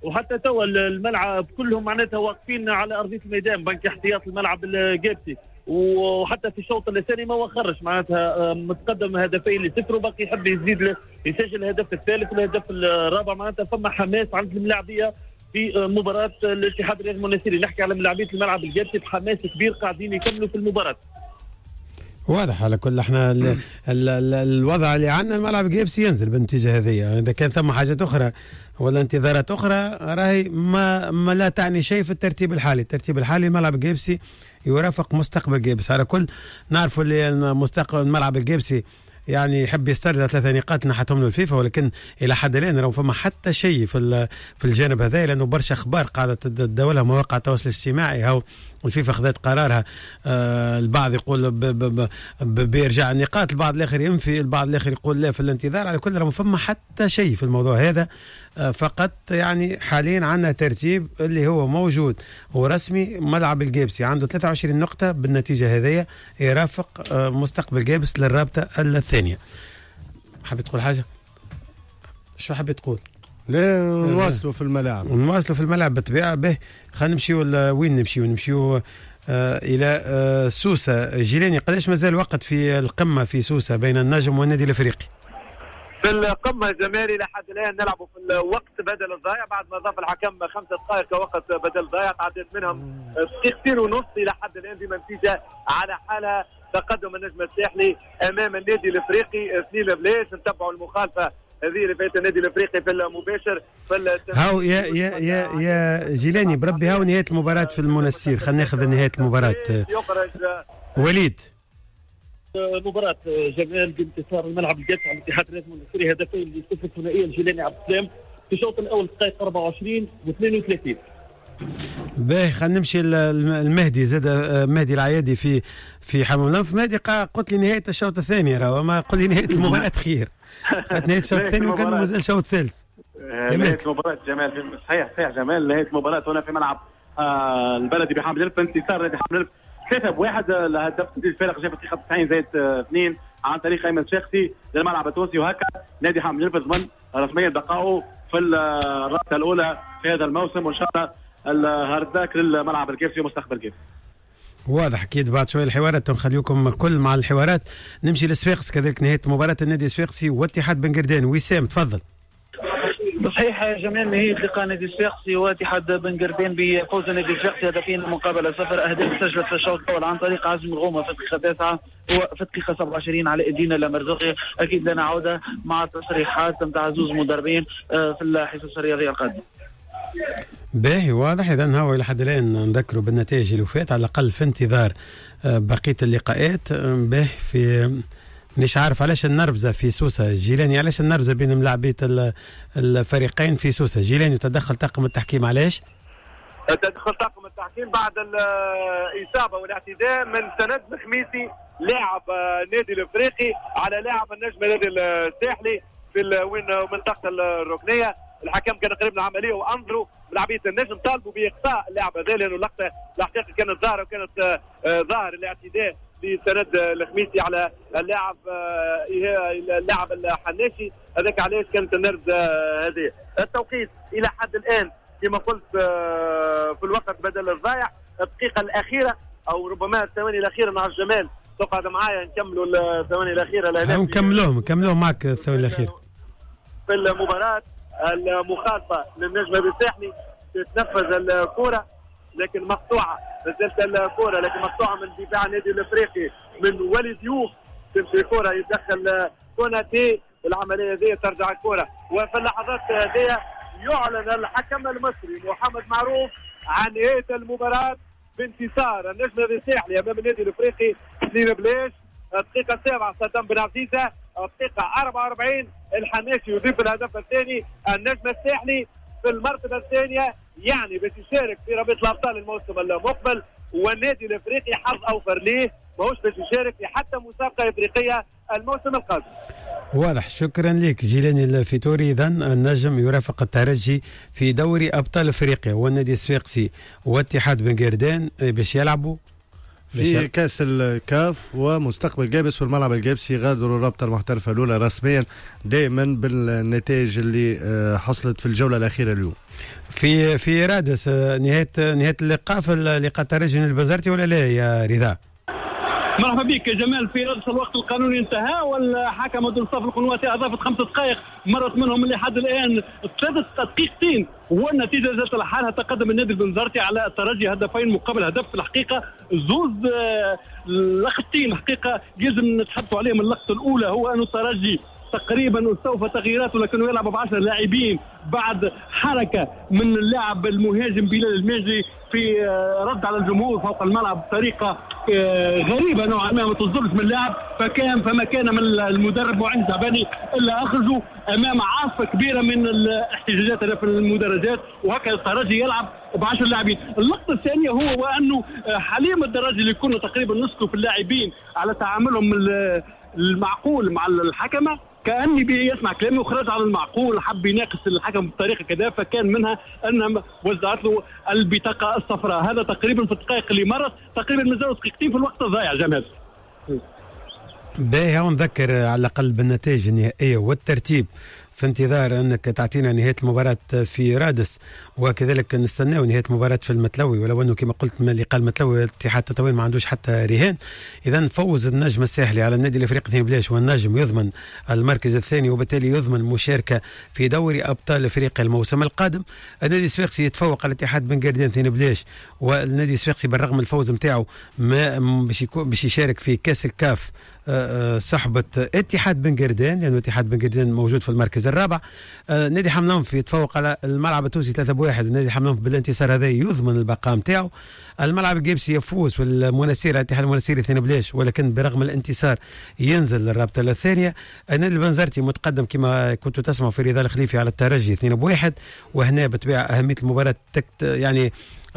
وحتى توا الملعب كلهم معناتها واقفين على ارضيه الميدان، بنك احتياط الملعب الجابسي، وحتى في الشوط الثاني ما وخرش معناتها متقدم هدفين لصفر، وباقي يحب يزيد يسجل الهدف الثالث والهدف الرابع. معناتها فما حماس عند الملاعبيه في مباراه الاتحاد الرياضي المنستيري. نحكي على ملاعبيه الملعب الجابسي بحماس كبير قاعدين يكملوا في المباراه. واضح على كل احنا ال ال ال الوضع اللي عندنا الملعب الجابسي ينزل بالنتيجه هذه. اذا كان ثم حاجات اخرى ولا انتظارات اخرى راهي ما, ما لا تعني شيء في الترتيب الحالي. الترتيب الحالي الملعب الجابسي يرافق مستقبل جابس. على كل نعرفوا اللي مستقبل الملعب الجابسي يعني يحب يسترجع ثلاثة نقاط نحتهم له الفيفا، ولكن الى حد الان راه فما حتى شيء في في الجانب هذا، لانه برشا اخبار قاعده تداولها مواقع التواصل الاجتماعي. هاو الفيفا خذت قرارها، آه البعض يقول ب ب ب بيرجع النقاط، البعض الاخر ينفي، البعض الاخر يقول لا في الانتظار. على كل راه فما حتى شيء في الموضوع هذا. آه فقط يعني حاليا عندنا ترتيب اللي هو موجود هو رسمي. ملعب الجابسي عنده ثلاثة وعشرين نقطه بالنتيجه هذه، يرافق آه مستقبل جابس للرابطه الثانيه. حبيت تقول حاجه؟ شو حبيت تقول؟ لا نواصلوا في الملاعب نواصلوا في الملاعب بالطبيعه. به خلينا نمشيو وين نمشيو؟ نمشيو آه الى آه سوسه. جيلاني قداش مازال وقت في القمه في سوسه بين النجم والنادي الافريقي؟ في القمه جمالي لحد الان نلعبوا في الوقت بدل الضايع، بعد ما ضاف الحكم خمسة دقائق كوقت بدل ضايع، تعديت منهم دقيقتين ونص الى حد الان بنتيجه على حالها تقدم النجم الساحلي امام النادي الافريقي اثنين بلاش. نتبعوا المخالفه هذه اللي فات النادي الافريقي في المباشر في هاو يا يا يا يا جيلاني بربي. هاو نهايه المباراه في المنستير، خلينا ناخذ نهايه المباراه. يخرج وليد مباراة جمال بانتصار الملعب الجابسي على الاتحاد الرياضي المنستيري هدفين لصفر ثنائيه لجيلاني عبد السلام في الشوط الاول دقائق أربعة وعشرين واثنين وثلاثين. باهي خلينا نمشي المهدي زاد مهدي العيادي في في حمام الانف. مهدي قلت لي نهايه الشوط الثاني، راه ما قل لي نهايه المباراه خير. نهايه الشوط الثاني وكان مازال الشوط الثالث. نهايه المباراه جمال صحيح صحيح جمال. نهايه المباراه هنا في ملعب آه البلدي بحمد الف، انتصار نادي حمد الف ثلاثة بواحد. الهدف الفارق جاء في الدقيقه تسعين زائد اثنين عن طريق ايمن شيختي للملعب التونسي، وهكا نادي حمد الف ضمن رسميا بقائه في الرابطه الاولى في هذا الموسم، وان شاء الله الهارداك للملعب الجابسي ومستقبل الجابسي. واضح اكيد. بعد شويه الحوارات نخليكم كل مع الحوارات. نمشي لصفاقس كذلك نهايه مباراه النادي الصفاقسي واتحاد بن قردان. وسام تفضل. صحيح جميل. نهايه لقاء نادي الصفاقسي واتحاد بن قردان بفوز النادي الصفاقسي هدفين مقابل صفر. اهداف سجلت في الشوط الاول عن طريق عزم الغومه في الدقيقه تسعة وفي الدقيقه سبعة وعشرين على الدين المرزوقي. اكيد لنا عوده مع تصريحات نتاع زوز مدربين في الحصص الرياضيه القادمه. باهي واضح. اذا هو الى حد الان نذكروا بالنتائج اللي فات على الاقل في انتظار بقيه اللقاءات. باهي في مش عارف علاش النرفزه في سوسه. جيلاني علاش النرفزه بين ملاعبيه الفريقين في سوسه؟ جيلاني تدخل طاقم التحكيم علاش؟ تدخل طاقم التحكيم بعد الاصابه والاعتداء من سند الخميسي لاعب النادي الافريقي على لاعب النجم النادي الساحلي في وين منطقه الركنيه. الحكم كان قريب من العمليه وانظروا لاعبيه النجم طالبوا باقصاء اللاعب هذا لانه اللقطه الحقيقه كانت ظاهره وكانت ظاهر الاعتداء لسند الخميسي على اللاعب اللاعب الحناشي. هذاك علاش كانت النرد هذه. التوقيت الى حد الان كما قلت في الوقت بدل الضايع الدقيقه الاخيره او ربما الثواني الاخيره. مع الجمال تقعد معايا نكملوا الثواني الاخيره. نكملوهم نكملوهم معك الثواني الاخيره في المباراه. المخالفه للنجم الساحلي تتنفذ الكره لكن مقطوعه، نزلت الكره لكن مقطوعه من دفاع النادي الافريقي من وليد يوف. تمشي الكره يتدخل كوناتي العمليه هذه ترجع الكره. وفي اللحظات هذه يعلن الحكم المصري محمد معروف عن نهايه المباراه بانتصار النجم الساحلي امام النادي الافريقي اثنين بلاش. الدقيقه السابعه صدام بن عزيزه، الدقيقه أربعة وأربعين الحناشي يضيف الهدف الثاني. النجم الساحلي في المرتبه الثانيه يعني باش يشارك في رابطه الابطال الموسم المقبل، والنادي الافريقي حظ اوفر ليه ماهوش باش يشارك في حتى مسابقه افريقيه الموسم القادم. واضح. شكرا لك جيلاني الفيتوري. اذا النجم يرافق الترجي في دوري ابطال افريقيا، والنادي الصفاقسي واتحاد بن قردان باش يلعبوا في كاس الكاف ومستقبل جابس والملعب الجابسي غادروا الرابطه المحترفه الاولى رسميا دائما بالنتائج اللي حصلت في الجوله الاخيره اليوم. في في رادس نهايه نهايه اللقاء في لقاء الترجي البزرتي ولا لا يا رضا؟ مرحبا بك يا جمال. في رادس الوقت القانوني انتهى والحكم الصف القنواتي اضافت خمس دقائق مرت منهم لحد الان ثلاث دقيقتين والنتيجه ذات لحالها تقدم النادي البنزرتي على الترجي هدفين مقابل هدف. في الحقيقه زوز لقطتين الحقيقه لازم نتحدثوا عليهم. اللقطه الاولى هو انه الترجي تقريبا استوفى تغييراته لكنه يلعب بعشر لاعبين بعد حركه من اللاعب المهاجم بلال الماجي في رد على الجمهور فوق الملعب بطريقه غريبه نوعا ما ما تصدرش من اللاعب. فكان فما كان من المدرب معين زعباني الا اخرجوا امام عاصفه كبيره من الاحتجاجات في المدرجات وهكذا الترجي يلعب بعشر لاعبين. اللقطه الثانيه هو وانه حليم الدراجي اللي كنا تقريبا نسكوا في اللاعبين على تعاملهم المعقول مع الحكمه كأني بي يسمع كلامي وخرج على المعقول حب يناقش الحكم بطريقه كذا فكان منها انها وزعت له البطاقه الصفراء. هذا تقريبا في الدقائق اللي مرت تقريبا مازالوا دقيقتين في الوقت الضايع. جمال باهي ونذكر على الاقل بالنتائج النهائيه والترتيب في انتظار انك تعطينا نهايه المباراه في رادس وكذلك نستناو نهايه المباراه في المتلوي ولو انه كما قلت ما اللي قال المتلوي اتحاد تطاوين ما عندوش حتى رهان. اذا فوز النجم الساحلي على النادي الافريقي اثنين بلاش والنجم يضمن المركز الثاني وبالتالي يضمن المشاركه في دوري ابطال افريقيا الموسم القادم. النادي الصفاقسي يتفوق على الاتحاد بن قردان اثنين بلاش والنادي الصفاقسي بالرغم من الفوز نتاعو ما باش باش يشارك في كاس الكاف صحبة اتحاد بن قردان لأنه اتحاد بن قردان موجود في المركز الرابع. نادي حملانف يتفوق على الملعب التونسي ثلاثة بواحد ونادي حملانف بالانتصار هذا يضمن البقاء نتاعو. الملعب الجيبسي يفوز في المناسير اتحاد المناسير اثنين بلاش ولكن برغم الانتصار ينزل للرابطة الثانية. النادي البنزرتي متقدم كما كنتوا تسمعوا في رضا الخليفي على الترجي اثنين بواحد وهنا بتبيع أهمية المباراة تكت يعني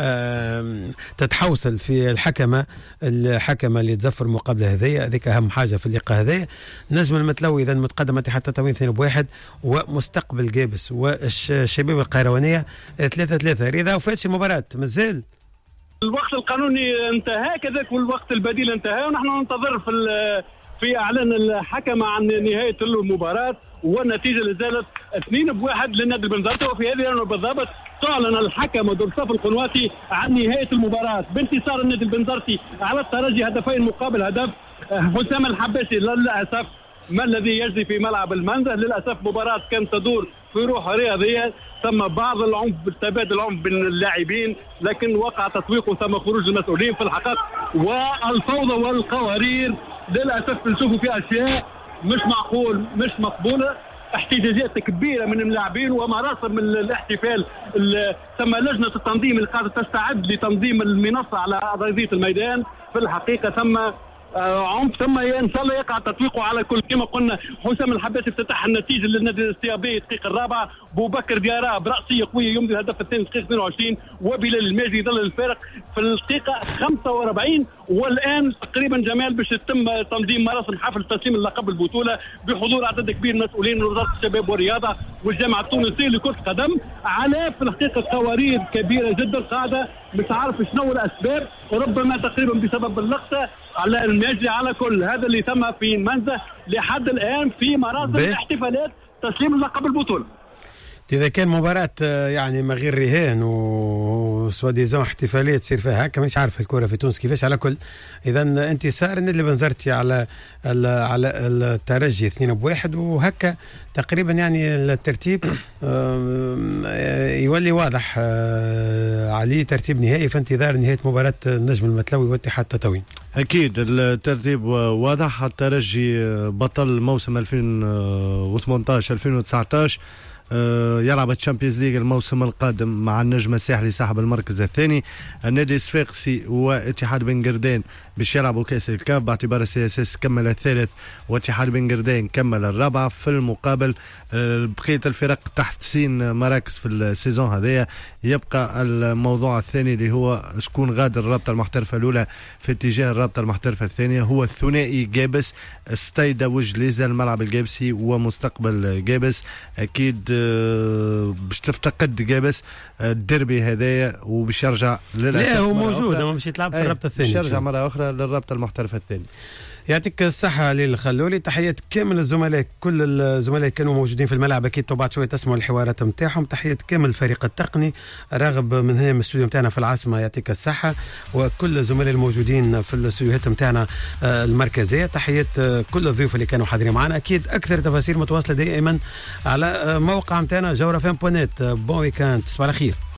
تتحوصل في الحكمة الحكمة اللي تزفر مقابلة هذية هذيك أهم حاجة في اللقاء هذية. نجم المتلوي إذا متقدم اتحاد تطاوين اثنين بواحد ومستقبل جابس والشباب القيروانية ثلاثة ثلاثة. رضا وفاتش المباراة مازال الوقت القانوني انتهى كذلك والوقت البديل انتهى ونحن ننتظر في في اعلان الحكم عن نهايه المباراه والنتيجه اللي زالت اثنين بواحد للنادي البنزرتي. وفي هذه اللحظه بالضبط تعلن الحكم درصاف القنواتي عن نهايه المباراه بانتصار النادي البنزرتي على الترجي هدفين مقابل هدف. حسام الحباشي للاسف ما الذي يجري في ملعب المنزه للاسف مباراه كانت تدور في روح رياضيه ثم بعض العنف تبادل العنف بين اللاعبين لكن وقع تطويق وثم خروج المسؤولين في الحقيقه والفوضى والقوارير للاسف نشوفوا في اشياء مش معقول مش مقبوله. احتجاجات كبيره من اللاعبين ومراسم من الاحتفال. ثم لجنه التنظيم اللي قاعده تستعد لتنظيم المنصه على ارضيه الميدان في الحقيقه ثم عنف ثم ان شاء الله يقع تطبيقه على كل. كما قلنا حسام الحباشي افتتح النتيجه للنادي الاستيابي الدقيقه الرابعه. بوبكر ديارة براسيه قويه يمضي الهدف الثاني الدقيقه اثنين وعشرين وبلال الماجي يظل الفارق في الدقيقه خمسة وأربعين. والان تقريبا جمال باش يتم تنظيم مراسم حفل تسليم اللقب البطوله بحضور عدد كبير من المسؤولين من وزاره الشباب والرياضه والجامعه التونسيه لكره القدم على في الحقيقه قوارير كبيره جدا قاعده مش عارف شنو الاسباب ربما تقريبا بسبب اللقطه على الماجي. على كل هذا اللي تم في المنزه لحد الان في مراسم احتفالات تسليم اللقب البطوله. إذا كان مباراة يعني ما غير رهان وسواديزون احتفالية تصير فيها هكا مش عارف الكرة في تونس كيفاش. على كل إذا انتصار النادي البنزرتي على على الترجي اثنين بواحد وهكا تقريبا يعني الترتيب يولي واضح عليه ترتيب نهائي في انتظار نهاية مباراة النجم المتلوي واتحاد تطاوين. أكيد الترتيب واضح. الترجي بطل موسم ألفين وثمانية عشر ألفين وتسعة عشر يلعب الشامبيونز ليج الموسم القادم مع النجم الساحلي صاحب المركز الثاني. النادي الصفاقسي واتحاد بن قردان باش يلعبوا كاس الكاف باعتبار سي اس اس كمل الثالث واتحاد بن قردان كمل الرابع. في المقابل بقيه الفرق تحت سين مراكز في السيزون هذايا. يبقى الموضوع الثاني اللي هو شكون غادر الرابطه المحترفه الاولى في اتجاه الرابطه المحترفه الثانيه هو الثنائي جابس ستايدا وجليزه الملعب الجابسي ومستقبل جابس. اكيد باش تفتقد جابس الديربي هذايا وباش يرجع للاسف لا هو موجود هو باش يتلعب في الرابطه الثانيه باش يرجع مره اخرى للرابطه المحترفه الثاني. يعطيك الصحة علي الخلولي. تحيات كامل الزملاء، كل الزملاء كانوا موجودين في الملعب، أكيد بعد شوية تسمعوا الحوارات متاعهم. تحيات كامل الفريق التقني راغب من هنا من الاستوديو متاعنا في العاصمة، يعطيك الصحة، وكل الزملاء الموجودين في الاستوديوهات متاعنا المركزية. تحيات كل الضيوف اللي كانوا حاضرين معنا. أكيد أكثر تفاصيل متواصلة دائما على موقع متاعنا جورة فام بوينت. بون ويكاند، تصبح على خير.